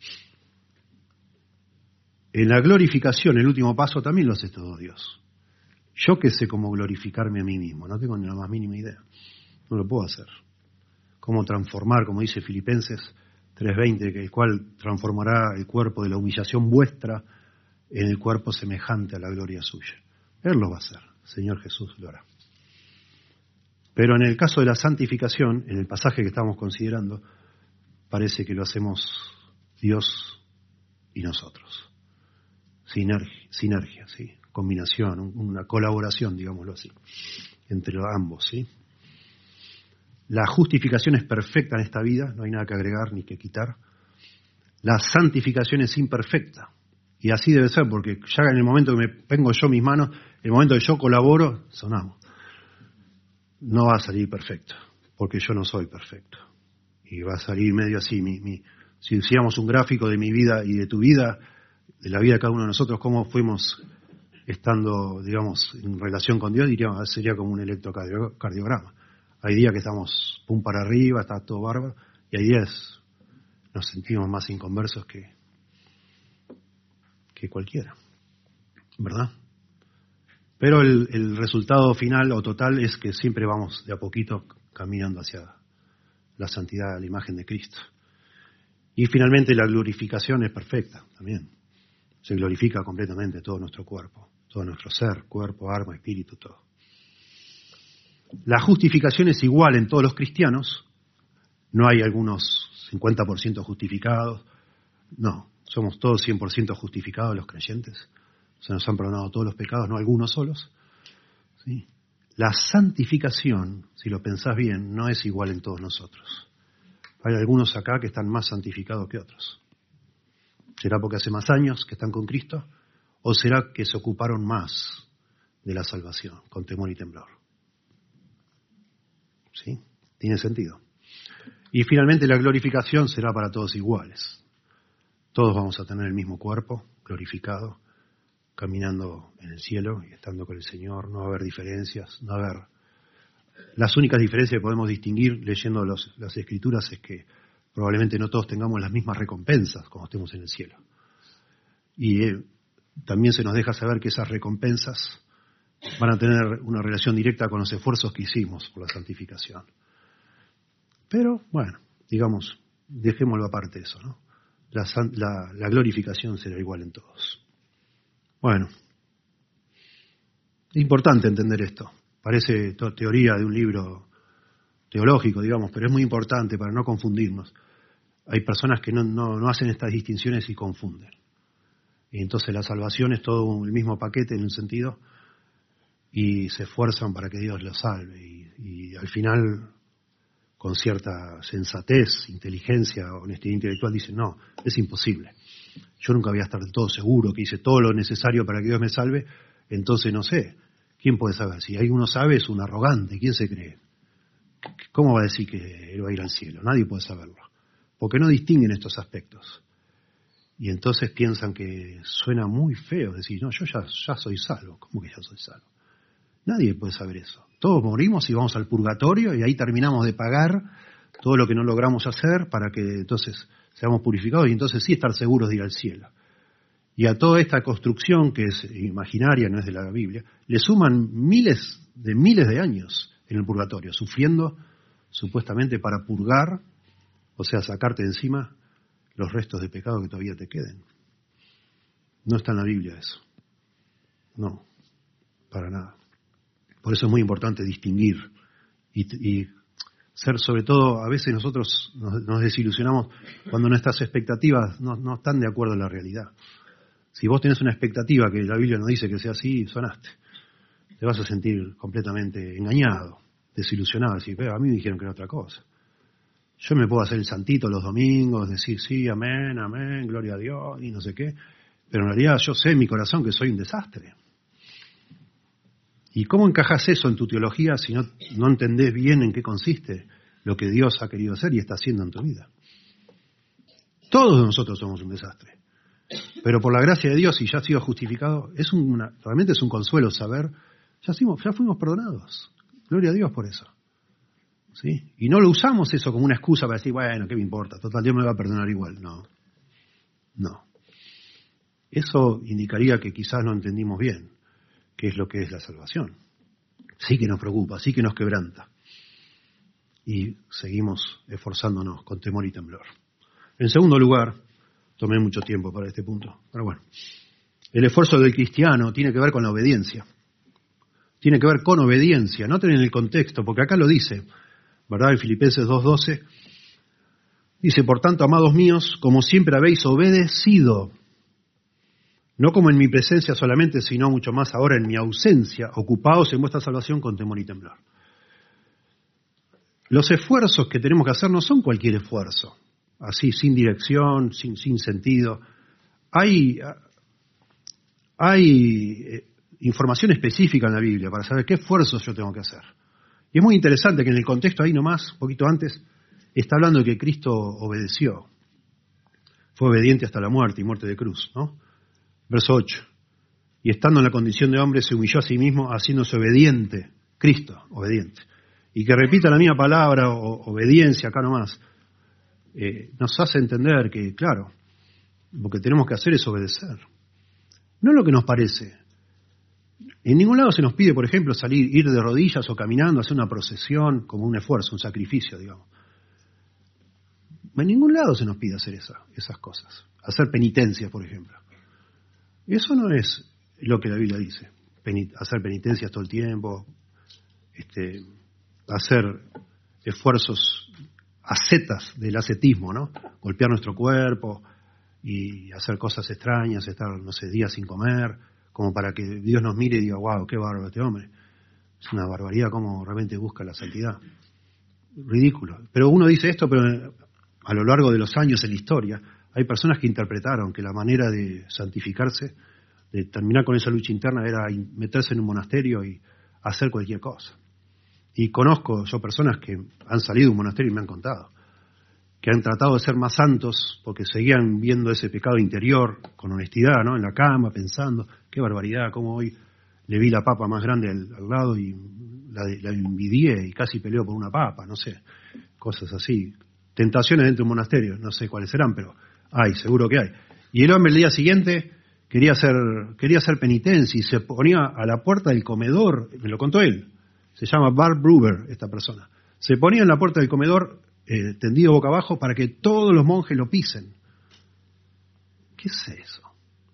En la glorificación, el último paso, también lo hace todo Dios. Yo que sé cómo glorificarme a mí mismo, no tengo ni la más mínima idea. No lo puedo hacer. Cómo transformar, como dice Filipenses tres veinte, que el cual transformará el cuerpo de la humillación vuestra en el cuerpo semejante a la gloria suya. Él lo va a hacer, Señor Jesús lo hará. Pero en el caso de la santificación, en el pasaje que estamos considerando, parece que lo hacemos Dios y nosotros. Sinergia, sinergia, sí, combinación, una colaboración, digámoslo así, entre ambos, ¿sí? La justificación es perfecta en esta vida, no hay nada que agregar ni que quitar. La santificación es imperfecta. Y así debe ser, porque ya en el momento que me pongo yo mis manos, en el momento que yo colaboro, sonamos. No va a salir perfecto, porque yo no soy perfecto. Y va a salir medio así. Mi, mi, si hiciéramos un gráfico de mi vida y de tu vida, de la vida de cada uno de nosotros, cómo fuimos estando, digamos, en relación con Dios, diríamos, sería como un electrocardiograma. Hay días que estamos pum para arriba, está todo bárbaro, y hay días nos sentimos más inconversos que, que cualquiera, ¿verdad? Pero el, el resultado final o total es que siempre vamos de a poquito caminando hacia la santidad, la imagen de Cristo. Y finalmente la glorificación es perfecta también. Se glorifica completamente todo nuestro cuerpo, todo nuestro ser, cuerpo, alma, espíritu, todo. La justificación es igual en todos los cristianos. No hay algunos cincuenta por ciento justificados. No, somos todos cien por ciento justificados los creyentes. Se nos han perdonado todos los pecados, no algunos solos. ¿Sí? La santificación, si lo pensás bien, no es igual en todos nosotros. Hay algunos acá que están más santificados que otros. ¿Será porque hace más años que están con Cristo? ¿O será que se ocuparon más de la salvación, con temor y temblor? ¿Sí? Tiene sentido. Y finalmente la glorificación será para todos iguales. Todos vamos a tener el mismo cuerpo glorificado, caminando en el cielo y estando con el Señor. No va a haber diferencias, no va a haber... Las únicas diferencias que podemos distinguir leyendo los, las Escrituras es que probablemente no todos tengamos las mismas recompensas cuando estemos en el cielo. Y eh, también se nos deja saber que esas recompensas van a tener una relación directa con los esfuerzos que hicimos por la santificación. Pero, bueno, digamos, dejémoslo aparte eso, ¿no? La, la, la glorificación será igual en todos. Bueno, es importante entender esto. Parece teoría de un libro teológico, digamos, pero es muy importante para no confundirnos. Hay personas que no, no, no hacen estas distinciones y confunden. Y entonces la salvación es todo el mismo paquete en un sentido y se esfuerzan para que Dios los salve. Y, y al final, con cierta sensatez, inteligencia, honestidad intelectual, dicen, no, es imposible. Yo nunca voy a estar del todo seguro que hice todo lo necesario para que Dios me salve, entonces no sé. ¿Quién puede saber? Si hay uno sabe, es un arrogante. ¿Quién se cree? ¿Cómo va a decir que él va a ir al cielo? Nadie puede saberlo. Porque no distinguen estos aspectos. Y entonces piensan que suena muy feo decir, no, yo ya, ya soy salvo. ¿Cómo que ya soy salvo? Nadie puede saber eso. Todos morimos y vamos al purgatorio y ahí terminamos de pagar todo lo que no logramos hacer para que entonces seamos purificados y entonces sí estar seguros de ir al cielo. Y a toda esta construcción, que es imaginaria, no es de la Biblia, le suman miles de miles de años en el purgatorio, sufriendo supuestamente para purgar, o sea, sacarte de encima los restos de pecado que todavía te queden. No está en la Biblia eso. No, para nada. Por eso es muy importante distinguir y, y ser, sobre todo, a veces nosotros nos, nos desilusionamos cuando nuestras expectativas no, no están de acuerdo a la realidad. Si vos tenés una expectativa que la Biblia no dice que sea así, sonaste. Te vas a sentir completamente engañado, desilusionado. Decir, pero a mí me dijeron que era otra cosa. Yo me puedo hacer el santito los domingos, decir sí, amén, amén, gloria a Dios y no sé qué, pero en realidad yo sé en mi corazón que soy un desastre. ¿Y cómo encajas eso en tu teología si no, no entendés bien en qué consiste lo que Dios ha querido hacer y está haciendo en tu vida? Todos nosotros somos un desastre. Pero por la gracia de Dios, y ya ha sido justificado, es una, realmente es un consuelo saber, ya fuimos, ya fuimos perdonados. Gloria a Dios por eso. ¿Sí? Y no lo usamos eso como una excusa para decir, bueno, ¿qué me importa? Total, Dios me va a perdonar igual. No. No. Eso indicaría que quizás no entendimos bien qué es lo que es la salvación. Sí que nos preocupa, sí que nos quebranta. Y seguimos esforzándonos con temor y temblor. En segundo lugar, tomé mucho tiempo para este punto, pero bueno, el esfuerzo del cristiano tiene que ver con la obediencia. Tiene que ver con obediencia, noten en el contexto, porque acá lo dice, ¿verdad? En Filipenses dos doce, dice, por tanto, amados míos, como siempre habéis obedecido, no como en mi presencia solamente, sino mucho más ahora en mi ausencia, ocupaos en vuestra salvación con temor y temblor. Los esfuerzos que tenemos que hacer no son cualquier esfuerzo, así, sin dirección, sin, sin sentido. Hay, hay eh, información específica en la Biblia para saber qué esfuerzos yo tengo que hacer. Y es muy interesante que en el contexto ahí nomás, un poquito antes, está hablando de que Cristo obedeció. Fue obediente hasta la muerte y muerte de cruz, ¿no? Verso ocho. Y estando en la condición de hombre, se humilló a sí mismo, haciéndose obediente. Cristo, obediente. Y que repita la misma palabra, o, obediencia, acá nomás, eh, nos hace entender que, claro, lo que tenemos que hacer es obedecer. No es lo que nos parece. En ningún lado se nos pide, por ejemplo, salir, ir de rodillas o caminando, hacer una procesión como un esfuerzo, un sacrificio, digamos. En ningún lado se nos pide hacer esa, esas cosas. Hacer penitencias, por ejemplo. Eso no es lo que la Biblia dice. Penit- hacer penitencias todo el tiempo, este, hacer esfuerzos ascetas del ascetismo, ¿no? Golpear nuestro cuerpo y hacer cosas extrañas, estar, no sé, días sin comer, como para que Dios nos mire y diga, wow, qué bárbaro este hombre. Es una barbaridad cómo realmente busca la santidad. Ridículo. Pero uno dice esto, pero a lo largo de los años en la historia, hay personas que interpretaron que la manera de santificarse, de terminar con esa lucha interna, era meterse en un monasterio y hacer cualquier cosa. Y conozco yo personas que han salido de un monasterio y me han contado, que han tratado de ser más santos porque seguían viendo ese pecado interior con honestidad, ¿no? En la cama, pensando, qué barbaridad, cómo hoy le vi la papa más grande al, al lado y la, la envidié y casi peleó por una papa, no sé, cosas así. Tentaciones dentro de un monasterio, no sé cuáles serán, pero hay, seguro que hay. Y el hombre el día siguiente quería hacer, quería hacer penitencia y se ponía a la puerta del comedor, me lo contó él, se llama Bart Bruber, esta persona. Se ponía en la puerta del comedor eh, tendido boca abajo para que todos los monjes lo pisen. ¿Qué es eso?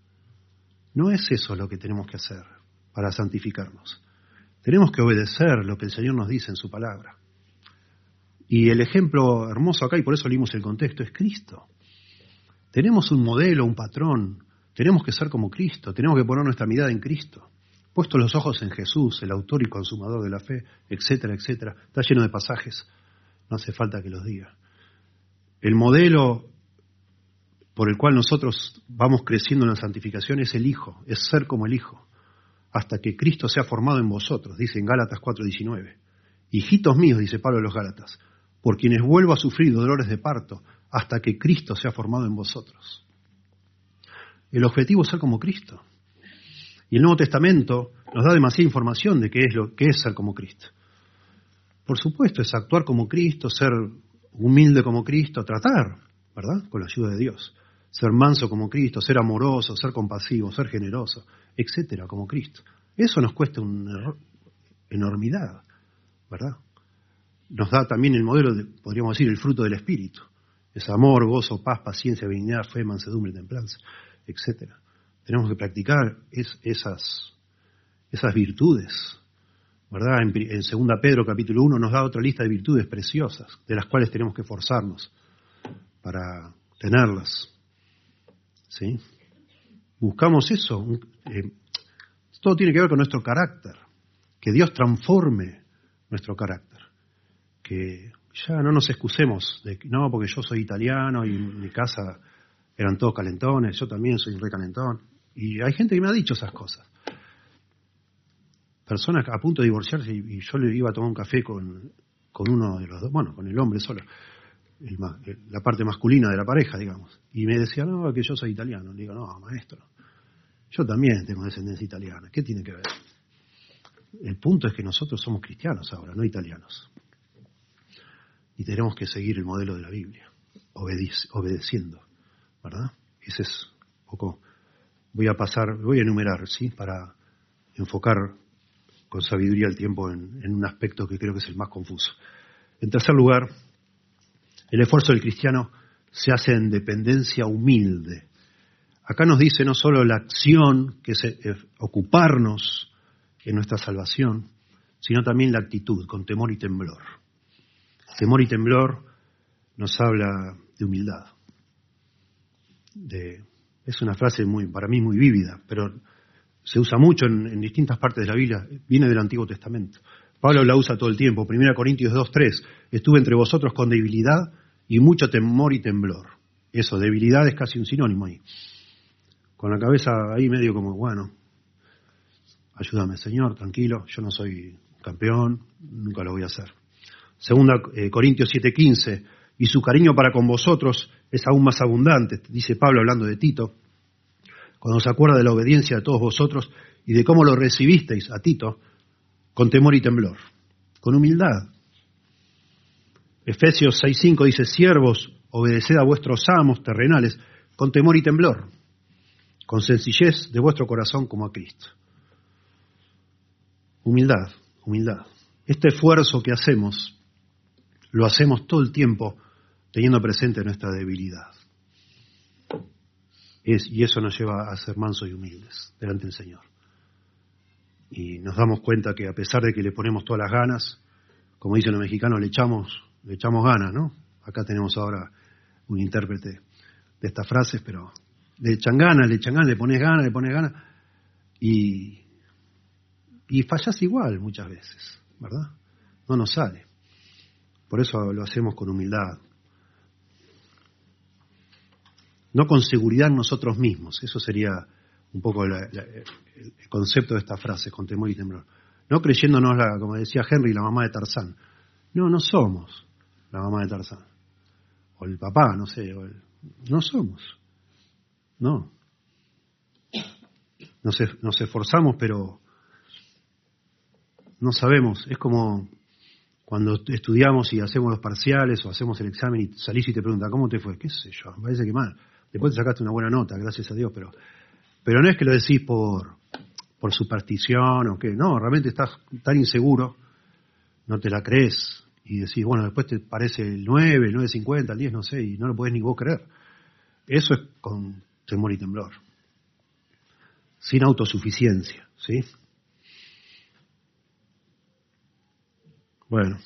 No es eso lo que tenemos que hacer para santificarnos. Tenemos que obedecer lo que el Señor nos dice en su palabra. Y el ejemplo hermoso acá, y por eso leímos el contexto, es Cristo. Tenemos un modelo, un patrón. Tenemos que ser como Cristo. Tenemos que poner nuestra mirada en Cristo. Puestos los ojos en Jesús, el autor y consumador de la fe, etcétera, etcétera. Está lleno de pasajes. No hace falta que los diga. El modelo por el cual nosotros vamos creciendo en la santificación es el Hijo. Es ser como el Hijo. Hasta que Cristo sea formado en vosotros, dice en Gálatas cuatro diecinueve. Hijitos míos, dice Pablo a los Gálatas, por quienes vuelvo a sufrir dolores de parto, hasta que Cristo sea formado en vosotros. El objetivo es ser como Cristo. Y el Nuevo Testamento nos da demasiada información de qué es lo que es ser como Cristo. Por supuesto, es actuar como Cristo, ser humilde como Cristo, tratar, ¿verdad?, con la ayuda de Dios. Ser manso como Cristo, ser amoroso, ser compasivo, ser generoso, etcétera, como Cristo. Eso nos cuesta una enormidad, ¿verdad? Nos da también el modelo, de, podríamos decir, el fruto del Espíritu. Es amor, gozo, paz, paciencia, benignidad, fe, mansedumbre, templanza, etcétera. Tenemos que practicar es, esas, esas virtudes, ¿verdad? En, en segunda Pedro capítulo uno nos da otra lista de virtudes preciosas, de las cuales tenemos que esforzarnos para tenerlas. ¿Sí? Buscamos eso. Eh, todo tiene que ver con nuestro carácter. Que Dios transforme nuestro carácter. Que ya no nos excusemos de que no, porque yo soy italiano y en mi casa eran todos calentones, yo también soy un recalentón. Y hay gente que me ha dicho esas cosas. Personas a punto de divorciarse y, y yo le iba a tomar un café con, con uno de los dos, bueno, con el hombre solo, el, la parte masculina de la pareja, digamos. Y me decía, no, que yo soy italiano. Le digo, no, maestro, yo también tengo descendencia italiana. ¿Qué tiene que ver? El punto es que nosotros somos cristianos ahora, no italianos. Y tenemos que seguir el modelo de la Biblia, obedeci- obedeciendo, ¿verdad? Ese es un poco. Voy a pasar, voy a enumerar, ¿sí? Para enfocar con sabiduría el tiempo en, en un aspecto que creo que es el más confuso. En tercer lugar, el esfuerzo del cristiano se hace en dependencia humilde. Acá nos dice no solo la acción, que es eh, ocuparnos en nuestra salvación, sino también la actitud, con temor y temblor. Temor y temblor nos habla de humildad. De, es una frase muy, para mí muy vívida, pero se usa mucho en, en distintas partes de la Biblia, viene del Antiguo Testamento. Pablo la usa todo el tiempo. Primera Corintios dos, tres. Estuve entre vosotros con debilidad y mucho temor y temblor. Eso, debilidad es casi un sinónimo ahí. Con la cabeza ahí medio como, bueno, ayúdame, Señor, tranquilo, yo no soy campeón, nunca lo voy a hacer. Segunda eh, Corintios siete, quince. Y su cariño para con vosotros es aún más abundante, dice Pablo hablando de Tito, cuando se acuerda de la obediencia de todos vosotros y de cómo lo recibisteis a Tito, con temor y temblor, con humildad. Efesios seis, cinco dice, siervos, obedeced a vuestros amos terrenales, con temor y temblor, con sencillez de vuestro corazón como a Cristo. Humildad, humildad. Este esfuerzo que hacemos, lo hacemos todo el tiempo teniendo presente nuestra debilidad. Es, y eso nos lleva a ser mansos y humildes delante del Señor. Y nos damos cuenta que a pesar de que le ponemos todas las ganas, como dicen los mexicanos, le echamos, le echamos ganas, ¿no? Acá tenemos ahora un intérprete de estas frases, pero le echan ganas, le echan ganas, le pones ganas, le pones ganas, y, y fallás igual muchas veces, ¿verdad? No nos sale. Por eso lo hacemos con humildad. No con seguridad en nosotros mismos. Eso sería un poco la, la, el concepto de esta frase, con temor y temblor. No creyéndonos, la, como decía Henry, la mamá de Tarzán. No, no somos la mamá de Tarzán. O el papá, no sé. O el, no somos. No. Nos, nos esforzamos, pero no sabemos. Es como cuando estudiamos y hacemos los parciales o hacemos el examen y salís y te preguntan, ¿cómo te fue? ¿Qué sé yo? Me parece que mal. Después te sacaste una buena nota, gracias a Dios, pero pero no es que lo decís por, por superstición o qué. No, realmente estás tan inseguro, no te la crees y decís, bueno, después te parece el nueve, el nueve cincuenta, el diez, no sé, y no lo podés ni vos creer. Eso es con temor y temblor. Sin autosuficiencia, ¿sí? Bueno.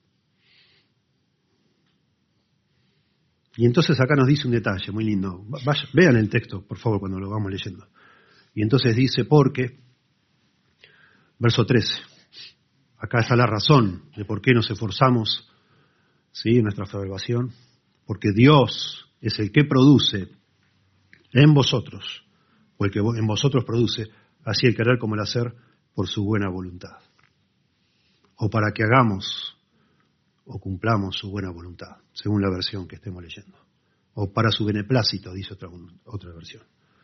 Y entonces acá nos dice un detalle muy lindo. Vaya, vean el texto, por favor, cuando lo vamos leyendo. Y entonces dice, porque, verso trece, acá está la razón de por qué nos esforzamos, ¿sí?, en nuestra salvación, porque Dios es el que produce en vosotros, o el que en vosotros produce, así el querer como el hacer, por su buena voluntad. O para que hagamos o cumplamos su buena voluntad, según la versión que estemos leyendo. O para su beneplácito, dice otra, otra versión.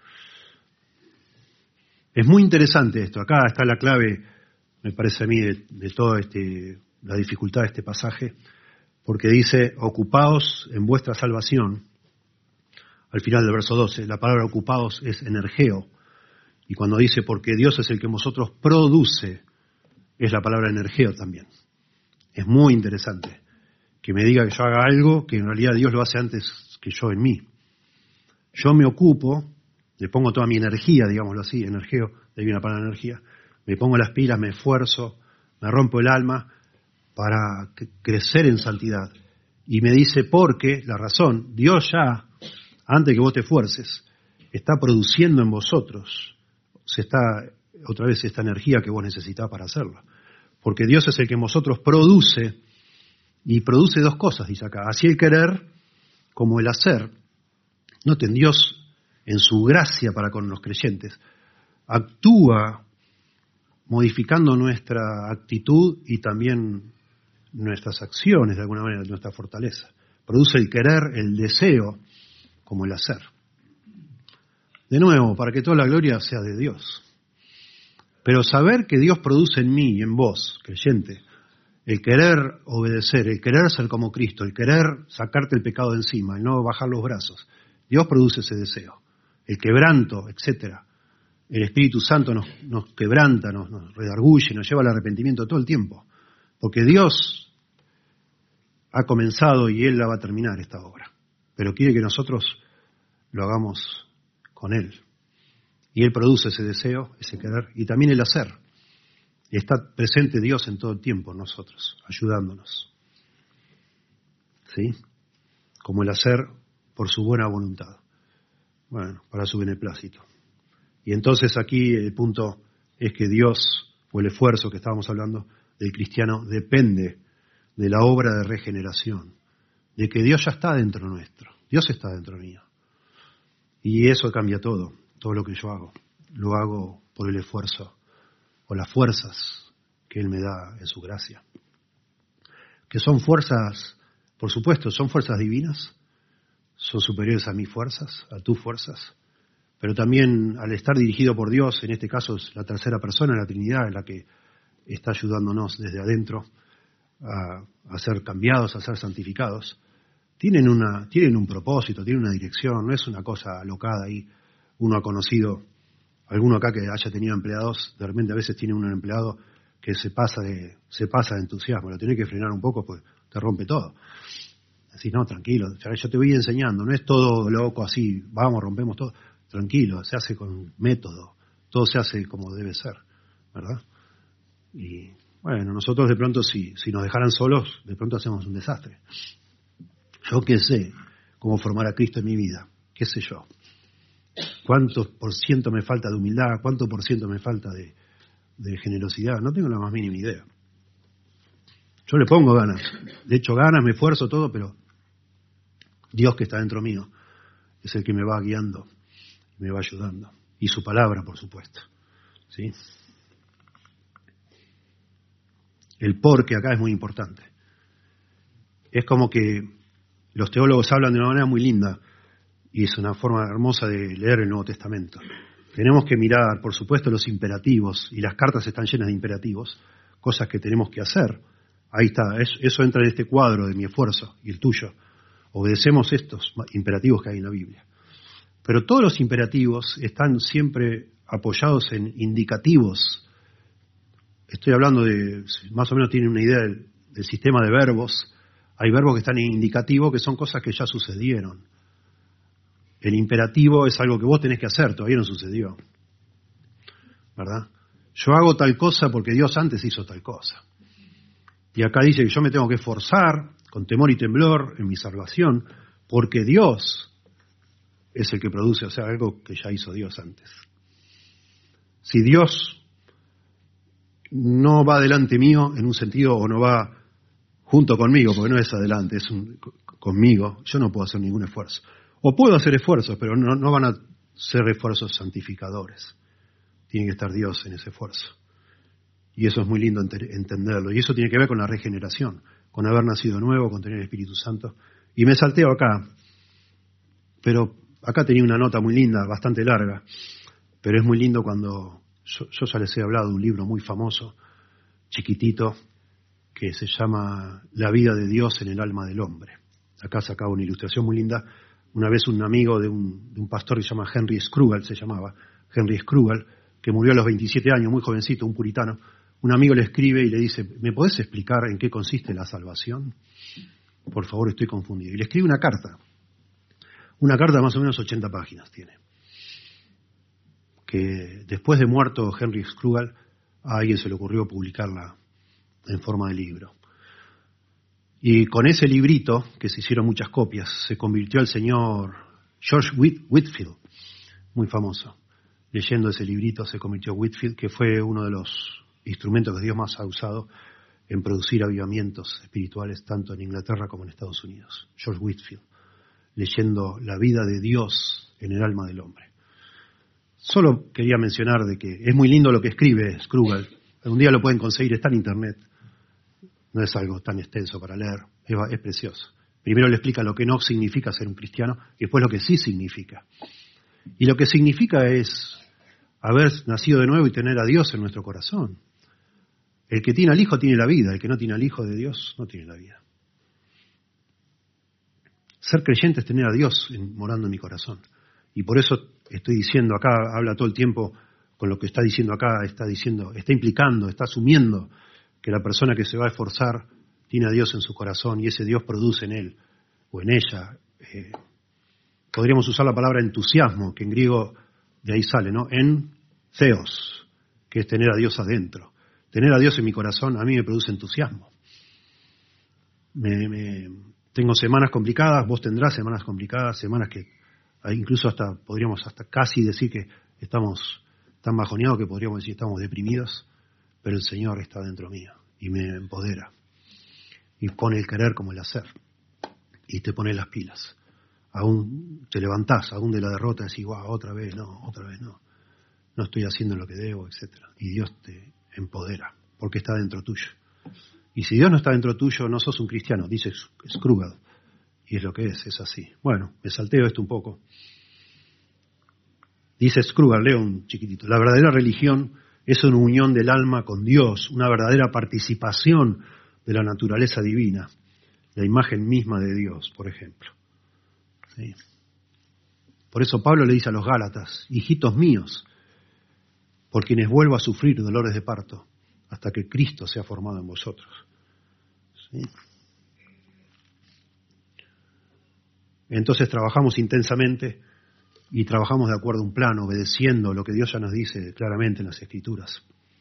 Es muy interesante esto. Acá está la clave, me parece a mí, de, de toda este, la dificultad de este pasaje, porque dice, ocupaos en vuestra salvación. Al final del verso doce, la palabra ocupaos es energeo. Y cuando dice, porque Dios es el que en vosotros produce, es la palabra energeo también. Es muy interesante que me diga que yo haga algo que en realidad Dios lo hace antes que yo en mí. Yo me ocupo, le pongo toda mi energía, digámoslo así, energeo, de ahí viene la palabra energía, me pongo las pilas, me esfuerzo, me rompo el alma para crecer en santidad. Y me dice, porque, la razón, Dios ya, antes que vos te esfuerces, está produciendo en vosotros, se está, otra vez, esta energía que vos necesitás para hacerlo. Porque Dios es el que en vosotros produce Y produce dos cosas, dice acá. Así el querer como el hacer. Noten, Dios, en su gracia para con los creyentes, actúa modificando nuestra actitud y también nuestras acciones, de alguna manera, nuestra fortaleza. Produce el querer, el deseo, como el hacer. De nuevo, para que toda la gloria sea de Dios. Pero saber que Dios produce en mí y en vos, creyente, el querer obedecer, el querer ser como Cristo, el querer sacarte el pecado de encima, el no bajar los brazos, Dios produce ese deseo. El quebranto, etcétera. El Espíritu Santo nos, nos quebranta, nos, nos redarguye, nos lleva al arrepentimiento todo el tiempo. Porque Dios ha comenzado y Él la va a terminar esta obra. Pero quiere que nosotros lo hagamos con Él. Y Él produce ese deseo, ese querer, y también el hacer. Y está presente Dios en todo el tiempo en nosotros, ayudándonos. ¿Sí? Como el hacer por su buena voluntad. Bueno, para su beneplácito. Y entonces aquí el punto es que Dios, o el esfuerzo que estábamos hablando del cristiano, depende de la obra de regeneración, de que Dios ya está dentro nuestro, Dios está dentro mío. Y eso cambia todo, todo lo que yo hago. Lo hago por el esfuerzo, o las fuerzas que Él me da en su gracia. Que son fuerzas, por supuesto, son fuerzas divinas, son superiores a mis fuerzas, a tus fuerzas, pero también al estar dirigido por Dios, en este caso es la tercera persona, la Trinidad, en la que está ayudándonos desde adentro a, a ser cambiados, a ser santificados, tienen, una, tienen un propósito, tienen una dirección, no es una cosa alocada ahí. Uno ha conocido, alguno acá que haya tenido empleados, de repente a veces tiene un empleado que se pasa de, se pasa de entusiasmo, lo tiene que frenar un poco, pues te rompe todo. Decís, no, tranquilo, yo te voy enseñando, no es todo loco así, vamos, rompemos todo. Tranquilo, se hace con método, todo se hace como debe ser, ¿verdad? Y bueno, nosotros de pronto si, si nos dejaran solos, de pronto hacemos un desastre. Yo qué sé cómo formar a Cristo en mi vida, qué sé yo. ¿Cuánto por ciento me falta de humildad? ¿Cuánto por ciento me falta de, de generosidad? No tengo la más mínima idea. Yo le pongo ganas, de hecho ganas, me esfuerzo todo, pero Dios que está dentro mío es el que me va guiando, me va ayudando. Y su palabra, por supuesto. ¿Sí? El por que acá es muy importante. Es como que los teólogos hablan de una manera muy linda y es una forma hermosa de leer el Nuevo Testamento. Tenemos que mirar, por supuesto, los imperativos, y las cartas están llenas de imperativos, cosas que tenemos que hacer. Ahí está, eso entra en este cuadro de mi esfuerzo y el tuyo. Obedecemos estos imperativos que hay en la Biblia. Pero todos los imperativos están siempre apoyados en indicativos. Estoy hablando de, más o menos tienen una idea del, del sistema de verbos. Hay verbos que están en indicativo, que son cosas que ya sucedieron. El imperativo es algo que vos tenés que hacer, todavía no sucedió. ¿Verdad? Yo hago tal cosa porque Dios antes hizo tal cosa. Y acá dice que yo me tengo que esforzar con temor y temblor en mi salvación, porque Dios es el que produce, o sea, algo que ya hizo Dios antes. Si Dios no va delante mío en un sentido, o no va junto conmigo, porque no es adelante, es un, conmigo, yo no puedo hacer ningún esfuerzo. O puedo hacer esfuerzos, pero no, no van a ser esfuerzos santificadores. Tiene que estar Dios en ese esfuerzo. Y eso es muy lindo ent- entenderlo. Y eso tiene que ver con la regeneración, con haber nacido nuevo, con tener el Espíritu Santo. Y me salteo acá, pero acá tenía una nota muy linda, bastante larga, pero es muy lindo cuando, yo, yo ya les he hablado de un libro muy famoso, chiquitito, que se llama La vida de Dios en el alma del hombre. Acá sacaba una ilustración muy linda. Una vez un amigo de un, de un pastor que se llama Henry Scrugall, se llamaba Henry Scrugall, que murió a los veintisiete años, muy jovencito, un puritano. Un amigo le escribe y le dice, ¿me podés explicar en qué consiste la salvación? Por favor, estoy confundido. Y le escribe una carta. Una carta de más o menos ochenta páginas tiene. Que después de muerto Henry Scrugall, a alguien se le ocurrió publicarla en forma de libro. Y con ese librito, que se hicieron muchas copias, se convirtió el señor George Whitefield, muy famoso. Leyendo ese librito se convirtió Whitefield, que fue uno de los instrumentos que Dios más ha usado. en producir avivamientos espirituales tanto en Inglaterra como en Estados Unidos. George Whitefield, leyendo la vida de Dios en el alma del hombre. Solo quería mencionar de que es muy lindo lo que escribe Scrugall. Un día lo pueden conseguir, está en internet. No es algo tan extenso para leer, es, es precioso. Primero le explica lo que no significa ser un cristiano y después lo que sí significa. Y lo que significa es haber nacido de nuevo y tener a Dios en nuestro corazón. El que tiene al Hijo tiene la vida, el que no tiene al Hijo de Dios no tiene la vida. Ser creyente es tener a Dios morando en mi corazón. Y por eso estoy diciendo acá, habla todo el tiempo con lo que está diciendo acá, está diciendo, está implicando, está asumiendo que la persona que se va a esforzar tiene a Dios en su corazón y ese Dios produce en él o en ella. Eh, podríamos usar la palabra entusiasmo, que en griego de ahí sale, ¿no? En theos, que es tener a Dios adentro. Tener a Dios en mi corazón a mí me produce entusiasmo. Me, me, tengo semanas complicadas, vos tendrás semanas complicadas, semanas que incluso hasta podríamos hasta casi decir que estamos tan bajoneados que podríamos decir que estamos deprimidos, pero el Señor está dentro mío y me empodera y pone el querer como el hacer y te pone las pilas. Aún te levantás, aún de la derrota, decís, wow, otra vez no, otra vez no, no estoy haciendo lo que debo, etcétera. Y Dios te empodera porque está dentro tuyo. Y si Dios no está dentro tuyo, no sos un cristiano, dice Scrugall. Y es lo que es, es así. Bueno, me salteo esto un poco. Dice Scrugall, leo un chiquitito. La verdadera religión es una unión del alma con Dios, una verdadera participación de la naturaleza divina, la imagen misma de Dios, por ejemplo. ¿Sí? Por eso Pablo le dice a los Gálatas, hijitos míos, por quienes vuelvo a sufrir dolores de parto, hasta que Cristo sea formado en vosotros. ¿Sí? Entonces trabajamos intensamente y trabajamos de acuerdo a un plan, obedeciendo lo que Dios ya nos dice claramente en las Escrituras.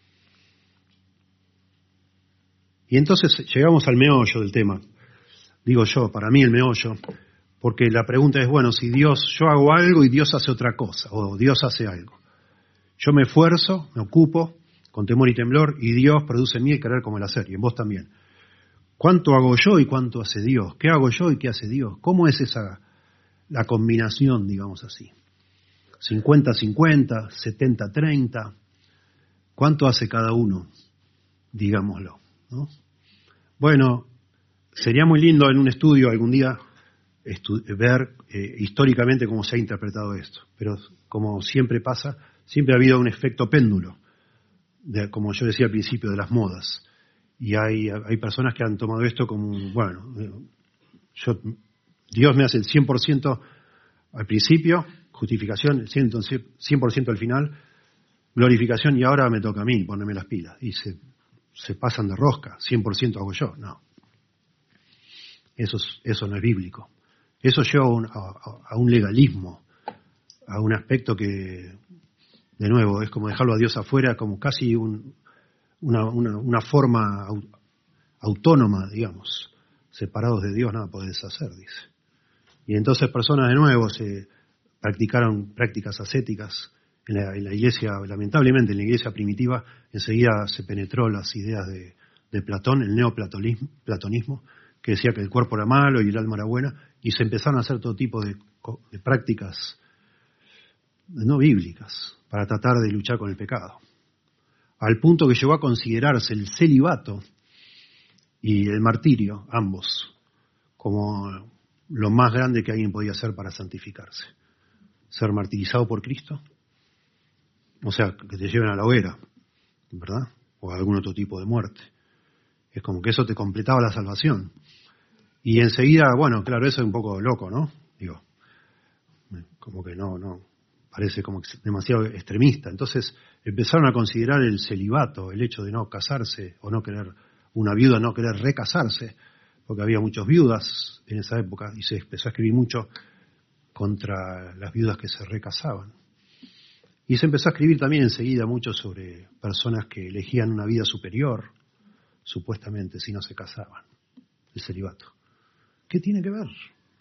Y entonces llegamos al meollo del tema. Digo yo, para mí el meollo, porque la pregunta es, bueno, si Dios, yo hago algo y Dios hace otra cosa, o Dios hace algo. Yo me esfuerzo, me ocupo, con temor y temblor, y Dios produce en mí el querer como el hacer, y en vos también. ¿Cuánto hago yo y cuánto hace Dios? ¿Qué hago yo y qué hace Dios? ¿Cómo es esa la combinación, digamos así? cincuenta cincuenta, setenta treinta. ¿Cuánto hace cada uno? Digámoslo, ¿no? Bueno, sería muy lindo en un estudio algún día estu- ver eh, históricamente cómo se ha interpretado esto. Pero como siempre pasa, siempre ha habido un efecto péndulo, de, como yo decía al principio, de las modas. Y hay, hay personas que han tomado esto como, un, bueno, yo, Dios me hace el cien por ciento al principio, justificación, el cien por ciento al final, glorificación, y ahora me toca a mí ponerme las pilas. Y se, se pasan de rosca, cien por ciento hago yo. No. Eso, es, eso no es bíblico. Eso lleva a un, a, a un legalismo, a un aspecto que, de nuevo, es como dejarlo a Dios afuera, como casi un... Una, una, una forma autónoma, digamos, separados de Dios nada podés hacer, dice. Y entonces personas de nuevo se practicaron prácticas ascéticas en la, en la iglesia, lamentablemente en la iglesia primitiva, enseguida se penetró las ideas de, de Platón, el neoplatonismo, platonismo, que decía que el cuerpo era malo y el alma era buena, y se empezaron a hacer todo tipo de, de prácticas no bíblicas para tratar de luchar con el pecado. Al punto que llegó a considerarse el celibato y el martirio, ambos, como lo más grande que alguien podía hacer para santificarse. Ser martirizado por Cristo, o sea, que te lleven a la hoguera, ¿verdad? O a algún otro tipo de muerte. Es como que eso te completaba la salvación. Y enseguida, bueno, claro, eso es un poco loco, ¿no? Digo, como que no, no, parece como demasiado extremista. Entonces empezaron a considerar el celibato, el hecho de no casarse o no querer, una viuda no querer recasarse, porque había muchas viudas en esa época y se empezó a escribir mucho contra las viudas que se recasaban. Y se empezó a escribir también enseguida mucho sobre personas que elegían una vida superior, supuestamente, si no se casaban, el celibato. ¿Qué tiene que ver?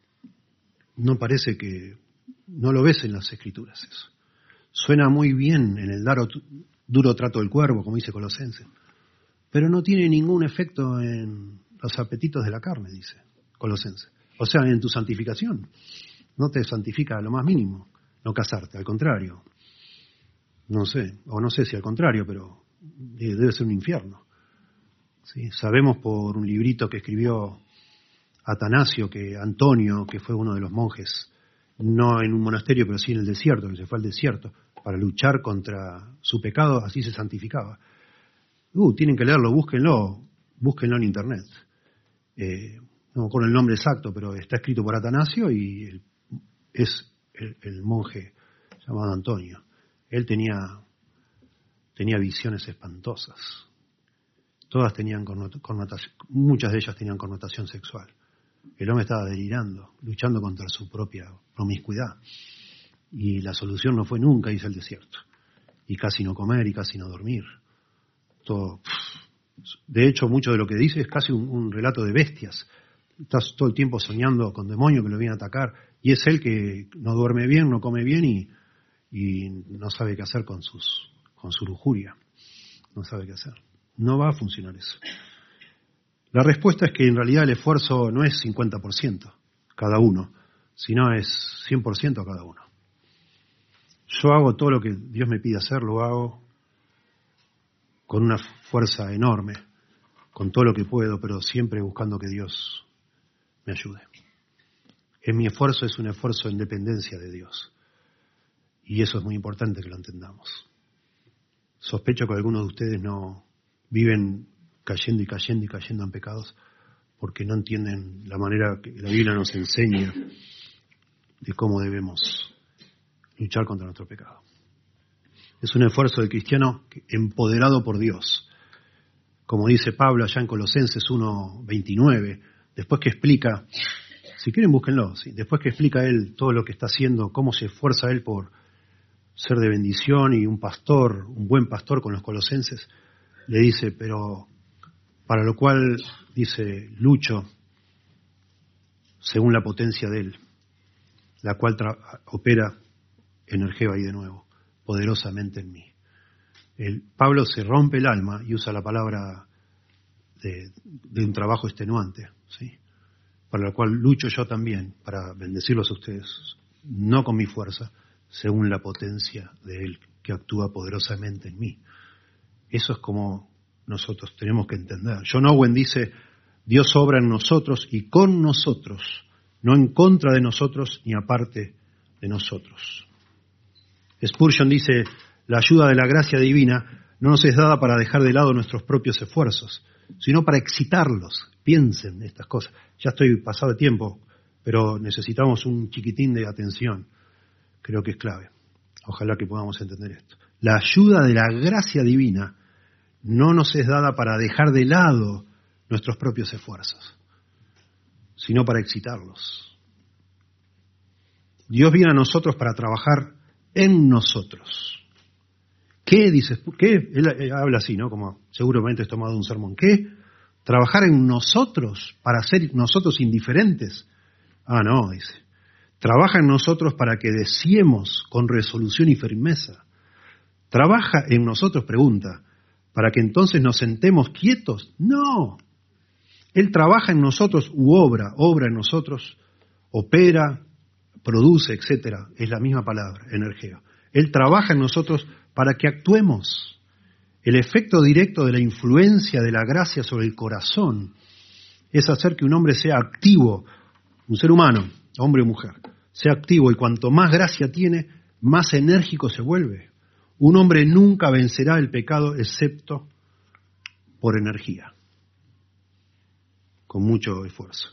No parece que, no lo ves en las Escrituras eso. Suena muy bien en el duro trato del cuervo, como dice Colosenses, pero no tiene ningún efecto en los apetitos de la carne, dice Colosenses. O sea, en tu santificación. No te santifica a lo más mínimo no casarte, al contrario. No sé, o no sé si al contrario, pero debe ser un infierno. ¿Sí? Sabemos por un librito que escribió Atanasio, que Antonio, que fue uno de los monjes, no en un monasterio, pero sí en el desierto, que se fue al desierto, para luchar contra su pecado, así se santificaba. Uh, tienen que leerlo, búsquenlo, búsquenlo en internet. Eh, no me acuerdo el nombre exacto, pero está escrito por Atanasio y el, es el, el monje llamado Antonio. Él tenía, tenía visiones espantosas. Todas tenían connotación, muchas de ellas tenían connotación sexual. El hombre estaba delirando, luchando contra su propia promiscuidad. Y la solución no fue nunca irse al desierto. Y casi no comer y casi no dormir. Todo. De hecho, mucho de lo que dice es casi un, un relato de bestias. Estás todo el tiempo soñando con demonios que lo vienen a atacar. Y es él que no duerme bien, no come bien y, y no sabe qué hacer con, sus, con su lujuria. No sabe qué hacer. No va a funcionar eso. La respuesta es que en realidad el esfuerzo no es cincuenta por ciento cada uno, sino es cien por ciento cada uno. Yo hago todo lo que Dios me pide hacer, lo hago con una fuerza enorme, con todo lo que puedo, pero siempre buscando que Dios me ayude. En mi esfuerzo es un esfuerzo en dependencia de Dios. Y eso es muy importante que lo entendamos. Sospecho que algunos de ustedes no viven cayendo y cayendo y cayendo en pecados porque no entienden la manera que la Biblia nos enseña de cómo debemos luchar contra nuestro pecado. Es un esfuerzo del cristiano empoderado por Dios. Como dice Pablo allá en Colosenses uno veintinueve, después que explica, si quieren búsquenlo, ¿sí? Después que explica él todo lo que está haciendo, cómo se esfuerza él por ser de bendición y un pastor, un buen pastor con los colosenses, le dice, pero para lo cual, dice, lucho según la potencia de él, la cual tra- opera energía ahí de nuevo, poderosamente en mí. El, Pablo se rompe el alma y usa la palabra de, de un trabajo extenuante, ¿sí? Para lo cual lucho yo también, para bendecirlos a ustedes, no con mi fuerza, según la potencia de él que actúa poderosamente en mí. Eso es como nosotros tenemos que entender. John Owen dice, Dios obra en nosotros y con nosotros, no en contra de nosotros ni aparte de nosotros. Spurgeon dice, la ayuda de la gracia divina no nos es dada para dejar de lado nuestros propios esfuerzos, sino para excitarlos. Piensen estas cosas. Ya estoy pasado de tiempo, pero necesitamos un chiquitín de atención. Creo que es clave. Ojalá que podamos entender esto. La ayuda de la gracia divina no nos es dada para dejar de lado nuestros propios esfuerzos, sino para excitarlos. Dios viene a nosotros para trabajar en nosotros. ¿Qué dices? ¿Qué? Él habla así, ¿no? Como seguramente es tomado de un sermón. ¿Qué? ¿Trabajar en nosotros para ser nosotros indiferentes? Ah, no, dice. Trabaja en nosotros para que deseemos con resolución y firmeza. Trabaja en nosotros, pregunta, ¿para que entonces nos sentemos quietos? No. Él trabaja en nosotros u obra, obra en nosotros, opera, produce, etcétera. Es la misma palabra, energía. Él trabaja en nosotros para que actuemos. El efecto directo de la influencia de la gracia sobre el corazón es hacer que un hombre sea activo, un ser humano, hombre o mujer, sea activo, y cuanto más gracia tiene, más enérgico se vuelve. Un hombre nunca vencerá el pecado excepto por energía, con mucho esfuerzo.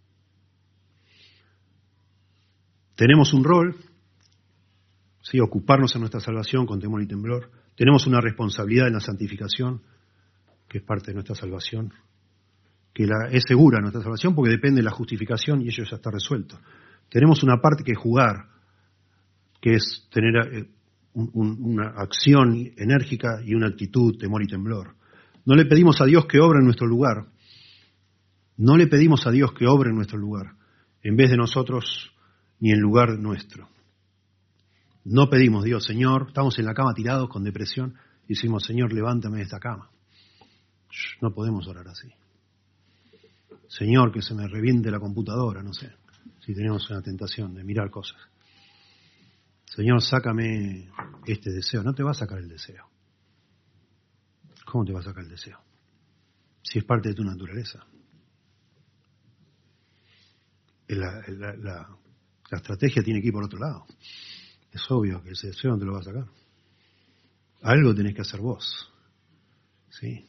Tenemos un rol, ¿sí? Ocuparnos en nuestra salvación con temor y temblor. Tenemos una responsabilidad en la santificación, que es parte de nuestra salvación, que la, es segura nuestra salvación porque depende de la justificación y ello ya está resuelto. Tenemos una parte que jugar, que es tener eh, un, un, una acción enérgica y una actitud, temor y temblor. No le pedimos a Dios que obre en nuestro lugar. No le pedimos a Dios que obre en nuestro lugar, en vez de nosotros ni en lugar nuestro. No pedimos, Dios, Señor, estamos en la cama tirados con depresión, y decimos, Señor, levántame de esta cama. No podemos orar así. Señor, que se me reviente la computadora, no sé, si tenemos una tentación de mirar cosas. Señor, sácame este deseo. No te va a sacar el deseo. ¿Cómo te va a sacar el deseo? Si es parte de tu naturaleza. La, la, la, la estrategia tiene que ir por otro lado. Es obvio que ese deseo no te lo va a sacar. Algo tenés que hacer vos. ¿Sí?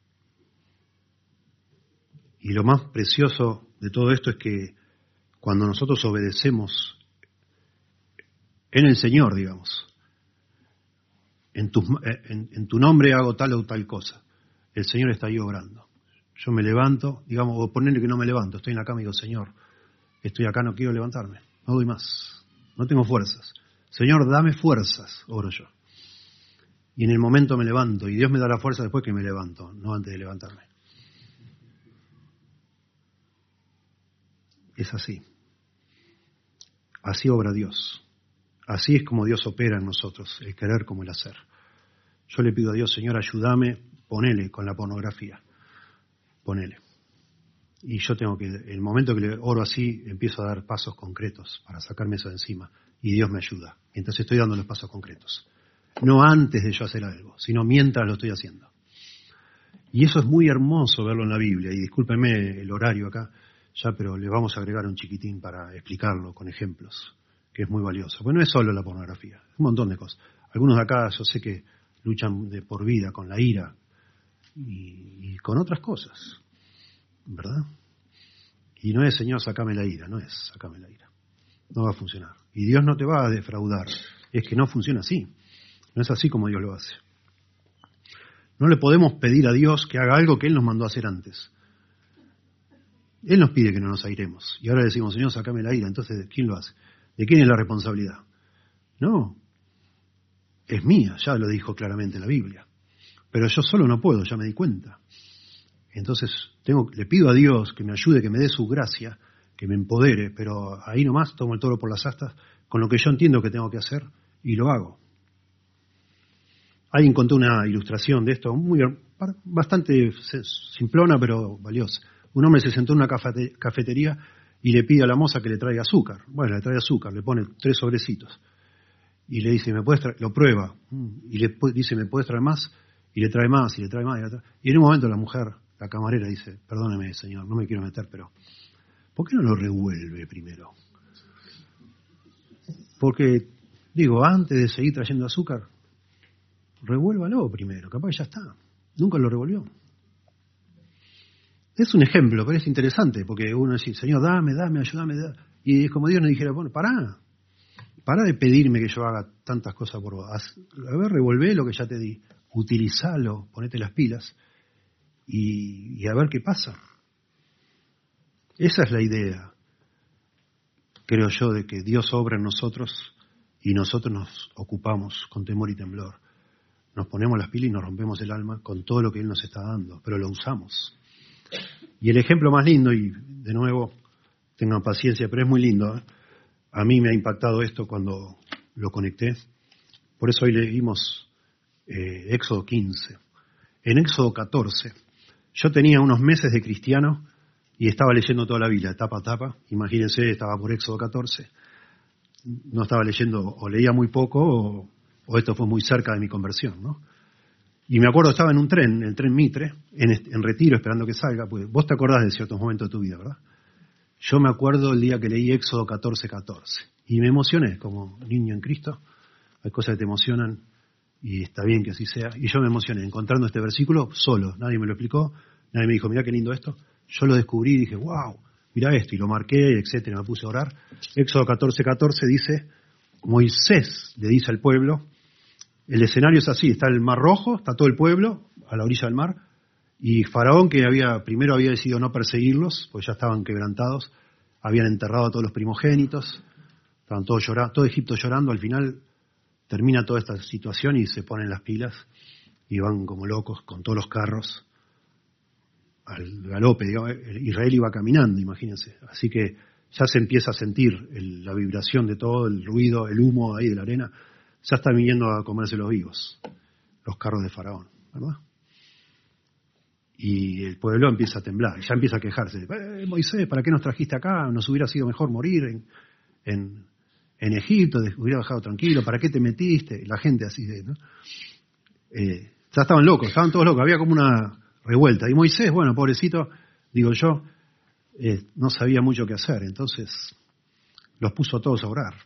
Y lo más precioso de todo esto es que cuando nosotros obedecemos en el Señor, digamos, en tu, en, en tu nombre hago tal o tal cosa, el Señor está ahí obrando. Yo me levanto, digamos, o ponerle que no me levanto, estoy en la cama y digo, Señor, estoy acá, no quiero levantarme, no doy más, no tengo fuerzas. Señor, dame fuerzas, oro yo. Y en el momento me levanto, y Dios me da la fuerza después que me levanto, no antes de levantarme. Es así. Así obra Dios. Así es como Dios opera en nosotros, el querer como el hacer. Yo le pido a Dios, Señor, ayúdame, ponele con la pornografía, ponele. Y yo tengo que, el momento que le oro así, empiezo a dar pasos concretos para sacarme eso de encima. Y Dios me ayuda. Entonces estoy dando los pasos concretos. No antes de yo hacer algo, sino mientras lo estoy haciendo. Y eso es muy hermoso verlo en la Biblia. Y discúlpenme el horario acá, ya, pero le vamos a agregar un chiquitín para explicarlo con ejemplos, que es muy valioso. Bueno, no es solo la pornografía, es un montón de cosas. Algunos de acá yo sé que luchan de por vida con la ira y, y con otras cosas, ¿verdad? Y no es, Señor, sacame la ira, no es, sacame la ira. No va a funcionar. Y Dios no te va a defraudar, es que no funciona así. No es así como Dios lo hace. No le podemos pedir a Dios que haga algo que Él nos mandó a hacer antes. Él nos pide que no nos airemos. Y ahora decimos, Señor, sacame la ira. Entonces, ¿quién lo hace? ¿De quién es la responsabilidad? No. Es mía, ya lo dijo claramente la Biblia. Pero yo solo no puedo, ya me di cuenta. Entonces, tengo, le pido a Dios que me ayude, que me dé su gracia, que me empodere, pero ahí nomás tomo el toro por las astas con lo que yo entiendo que tengo que hacer y lo hago. Alguien contó una ilustración de esto, muy bastante simplona pero valiosa. Un hombre se sentó en una cafetería y le pide a la moza que le traiga azúcar. Bueno, le trae azúcar, le pone tres sobrecitos. Y le dice, ¿me puedes traer? Lo prueba. Y le dice, ¿me puedes traer más? Y le trae más, y le trae más. Y, le trae... y en un momento la mujer, la camarera, dice, perdóneme, señor, no me quiero meter, pero ¿por qué no lo revuelve primero? Porque, digo, antes de seguir trayendo azúcar, revuélvalo primero, capaz que ya está. Nunca lo revolvió. Es un ejemplo, pero es interesante, porque uno dice, Señor, dame, dame, ayúdame, dame. Y es como Dios nos dijera, bueno, pará, pará de pedirme que yo haga tantas cosas por vos. A ver, revolvé lo que ya te di, utilizalo, ponete las pilas y, y a ver qué pasa. Esa es la idea, creo yo, de que Dios obra en nosotros y nosotros nos ocupamos con temor y temblor. Nos ponemos las pilas y nos rompemos el alma con todo lo que Él nos está dando, pero lo usamos. Y el ejemplo más lindo, y de nuevo, tengan paciencia, pero es muy lindo, ¿eh? A mí me ha impactado esto cuando lo conecté. Por eso hoy leímos eh, Éxodo quince. En Éxodo catorce, yo tenía unos meses de cristiano y estaba leyendo toda la Biblia, tapa a tapa. Imagínense, estaba por Éxodo catorce. No estaba leyendo, o leía muy poco, o, o esto fue muy cerca de mi conversión, ¿no? Y me acuerdo, estaba en un tren, el tren Mitre, en, en retiro, esperando que salga, pues vos te acordás de ciertos momentos de tu vida, ¿verdad? Yo me acuerdo el día que leí Éxodo catorce, catorce, y me emocioné como niño en Cristo. Hay cosas que te emocionan, y está bien que así sea. Y yo me emocioné encontrando este versículo solo, nadie me lo explicó, nadie me dijo, mirá qué lindo esto. Yo lo descubrí y dije, wow, mirá esto, y lo marqué, etcétera, me puse a orar. Éxodo catorce, catorce dice, Moisés le dice al pueblo, el escenario es así, está el Mar Rojo, está todo el pueblo a la orilla del mar, y Faraón, que había primero había decidido no perseguirlos, pues ya estaban quebrantados, habían enterrado a todos los primogénitos, estaban todos llorando, todo Egipto llorando, al final termina toda esta situación y se ponen las pilas y van como locos con todos los carros al galope, digamos. Israel iba caminando, imagínense, así que ya se empieza a sentir el, la vibración de todo, el ruido, el humo ahí de la arena. Ya están viniendo a comerse los vivos, los carros de Faraón, ¿verdad? Y el pueblo empieza a temblar, y ya empieza a quejarse. Eh, Moisés, ¿para qué nos trajiste acá? Nos hubiera sido mejor morir en, en, en Egipto, hubiera dejado tranquilo, ¿para qué te metiste? La gente así de, ¿no? Eh, ya estaban locos, estaban todos locos, había como una revuelta. Y Moisés, bueno, pobrecito, digo yo, eh, no sabía mucho qué hacer, entonces los puso a todos a orar.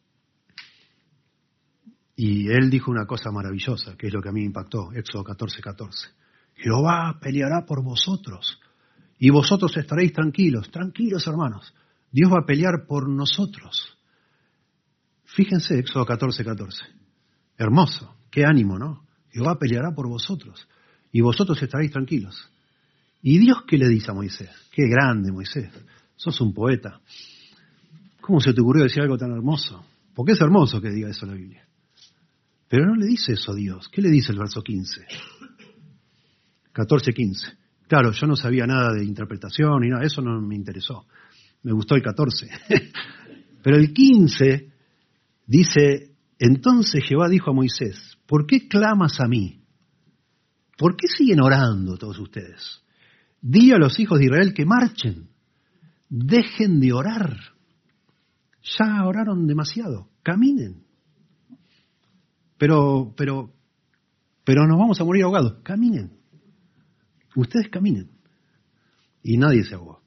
Y él dijo una cosa maravillosa, que es lo que a mí me impactó, Éxodo catorce, catorce. Jehová peleará por vosotros y vosotros estaréis tranquilos, tranquilos hermanos. Dios va a pelear por nosotros. Fíjense, Éxodo catorce, catorce. Hermoso, qué ánimo, ¿no? Jehová peleará por vosotros y vosotros estaréis tranquilos. ¿Y Dios qué le dice a Moisés? Qué grande, Moisés, sos un poeta. ¿Cómo se te ocurrió decir algo tan hermoso? Porque es hermoso que diga eso la Biblia. Pero no le dice eso a Dios. ¿Qué le dice el verso quince? catorce, quince. Claro, yo no sabía nada de interpretación y nada, eso no me interesó. Me gustó el catorce. Pero el quince dice, entonces Jehová dijo a Moisés, ¿por qué clamas a mí? ¿Por qué siguen orando todos ustedes? Di a los hijos de Israel que marchen, dejen de orar. Ya oraron demasiado, caminen. Pero, pero, pero nos vamos a morir ahogados, caminen. Ustedes caminen. Y nadie se ahogó.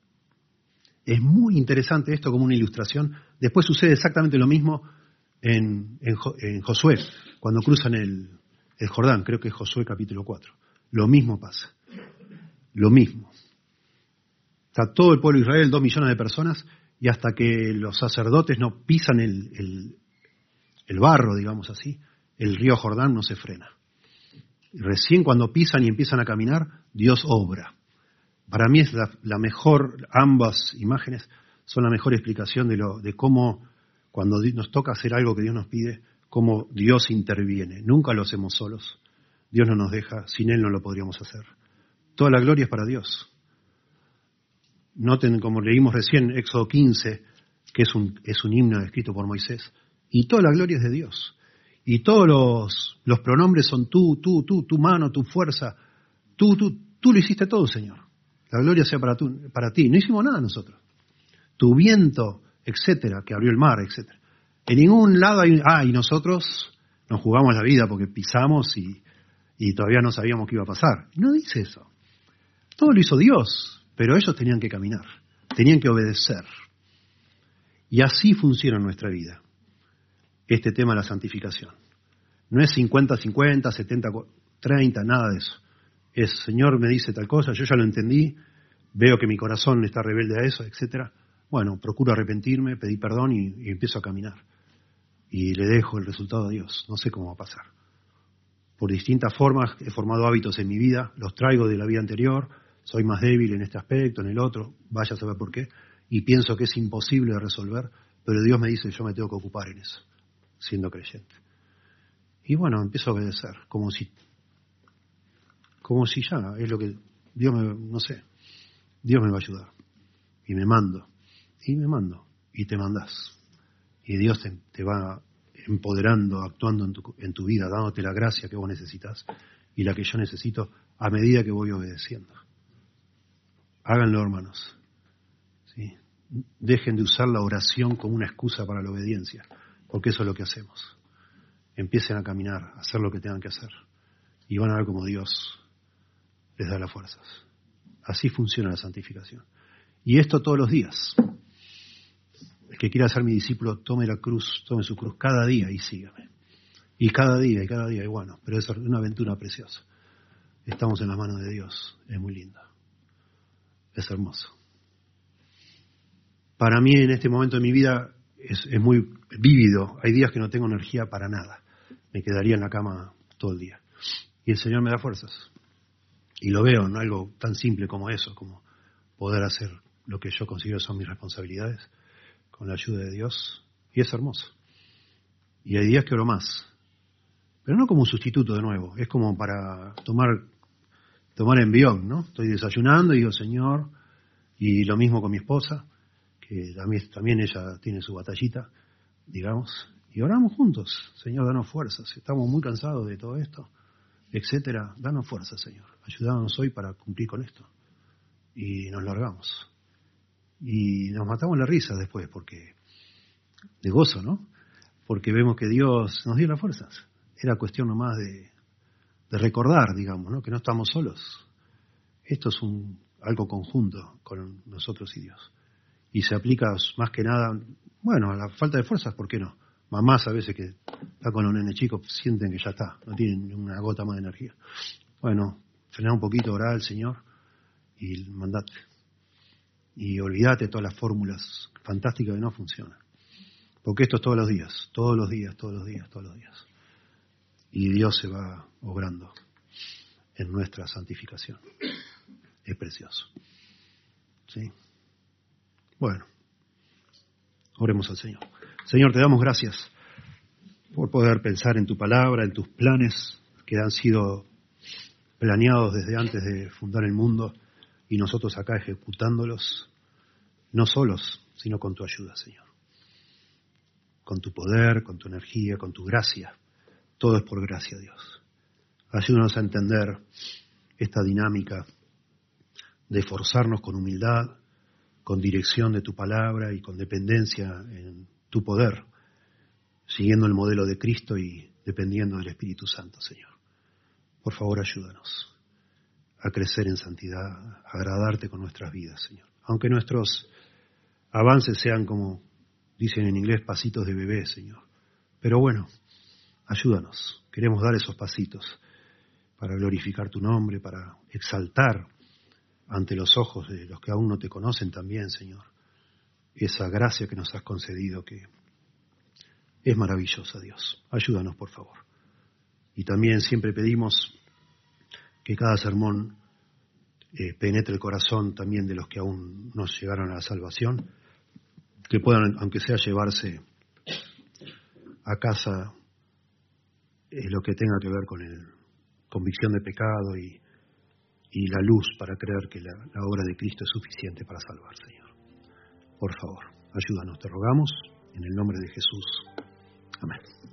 Es muy interesante esto como una ilustración. Después sucede exactamente lo mismo en, en, en Josué, cuando cruzan el, el Jordán, creo que es Josué capítulo cuatro. Lo mismo pasa. Lo mismo. Está todo el pueblo de Israel, dos millones de personas, y hasta que los sacerdotes no pisan el, el, el barro, digamos así, el río Jordán no se frena. Recién cuando pisan y empiezan a caminar, Dios obra. Para mí es la, la mejor, ambas imágenes son la mejor explicación de, lo, de cómo, cuando nos toca hacer algo que Dios nos pide, cómo Dios interviene. Nunca lo hacemos solos. Dios no nos deja, sin Él no lo podríamos hacer. Toda la gloria es para Dios. Noten, como leímos recién, Éxodo quince, que es un, es un himno escrito por Moisés, y toda la gloria es de Dios. Y todos los, los pronombres son tú, tú, tú, tu mano, tu fuerza. Tú, tú, tú lo hiciste todo, Señor. La gloria sea para, tú, para ti. No hicimos nada nosotros. Tu viento, etcétera, que abrió el mar, etcétera. En ningún lado hay, ah, y nosotros nos jugamos la vida porque pisamos y, y todavía no sabíamos qué iba a pasar. No dice eso. Todo lo hizo Dios, pero ellos tenían que caminar, tenían que obedecer. Y así funciona nuestra vida. Este tema de la santificación. No es cincuenta cincuenta, setenta treinta, nada de eso. Es, Señor me dice tal cosa, yo ya lo entendí, veo que mi corazón está rebelde a eso, etcétera. Bueno, procuro arrepentirme, pedir perdón y, y empiezo a caminar. Y le dejo el resultado a Dios. No sé cómo va a pasar. Por distintas formas he formado hábitos en mi vida, los traigo de la vida anterior, soy más débil en este aspecto, en el otro, vaya a saber por qué, y pienso que es imposible de resolver, pero Dios me dice, yo me tengo que ocupar en eso, siendo creyente. Y bueno, empiezo a obedecer, como si, como si ya, es lo que Dios me, no sé, Dios me va a ayudar. Y me mando, y me mando, y te mandás. Y Dios te, te va empoderando, actuando en tu, en tu vida, dándote la gracia que vos necesitas y la que yo necesito a medida que voy obedeciendo. Háganlo, hermanos. ¿Sí? Dejen de usar la oración como una excusa para la obediencia, porque eso es lo que hacemos. Empiecen a caminar, a hacer lo que tengan que hacer, y van a ver cómo Dios les da las fuerzas. Así funciona la santificación. Y esto todos los días. El que quiera ser mi discípulo, tome la cruz, tome su cruz cada día y sígame. Y cada día, y cada día, y bueno, pero es una aventura preciosa. Estamos en las manos de Dios, es muy lindo. Es hermoso. Para mí en este momento de mi vida es, es muy vívido. Hay días que no tengo energía para nada. Me quedaría en la cama todo el día. Y el Señor me da fuerzas. Y lo veo en algo tan simple como eso, como poder hacer lo que yo considero son mis responsabilidades con la ayuda de Dios. Y es hermoso. Y hay días que oro más. Pero no como un sustituto de nuevo. Es como para tomar, tomar envión, ¿no? Estoy desayunando y digo, Señor, y lo mismo con mi esposa, que también, también ella tiene su batallita, digamos, y oramos juntos. Señor, danos fuerzas. Estamos muy cansados de todo esto. etcétera. Danos fuerza, Señor. Ayúdanos hoy para cumplir con esto. Y nos largamos. Y nos matamos la risa después, porque de gozo, ¿no? Porque vemos que Dios nos dio las fuerzas. Era cuestión nomás de, de recordar, digamos, ¿no? Que no estamos solos. Esto es un, algo conjunto con nosotros y Dios. Y se aplica más que nada, bueno, a la falta de fuerzas, ¿por qué no? Mamás a veces que están con los nenes chicos sienten que ya está, no tienen una gota más de energía. Bueno, frená un poquito, orá al Señor y mandate. Y olvídate de todas las fórmulas fantásticas que no funcionan. Porque esto es todos los días, todos los días, todos los días, todos los días. Y Dios se va obrando en nuestra santificación. Es precioso. ¿Sí? Bueno, oremos al Señor. Señor, te damos gracias por poder pensar en tu palabra, en tus planes que han sido planeados desde antes de fundar el mundo y nosotros acá ejecutándolos, no solos, sino con tu ayuda, Señor. Con tu poder, con tu energía, con tu gracia. Todo es por gracia, Dios. Ayúdanos a entender esta dinámica de esforzarnos con humildad, con dirección de tu palabra y con dependencia en tu poder, siguiendo el modelo de Cristo y dependiendo del Espíritu Santo, Señor. Por favor, ayúdanos a crecer en santidad, a agradarte con nuestras vidas, Señor. Aunque nuestros avances sean, como dicen en inglés, pasitos de bebé, Señor. Pero bueno, ayúdanos. Queremos dar esos pasitos para glorificar tu nombre, para exaltar ante los ojos de los que aún no te conocen también, Señor, esa gracia que nos has concedido, que es maravillosa, Dios. Ayúdanos, por favor. Y también siempre pedimos que cada sermón eh, penetre el corazón también de los que aún no llegaron a la salvación, que puedan, aunque sea, llevarse a casa eh, lo que tenga que ver con el convicción de pecado y, y la luz para creer que la, la obra de Cristo es suficiente para salvar, Señor. Por favor, ayúdanos, te rogamos, en el nombre de Jesús. Amén.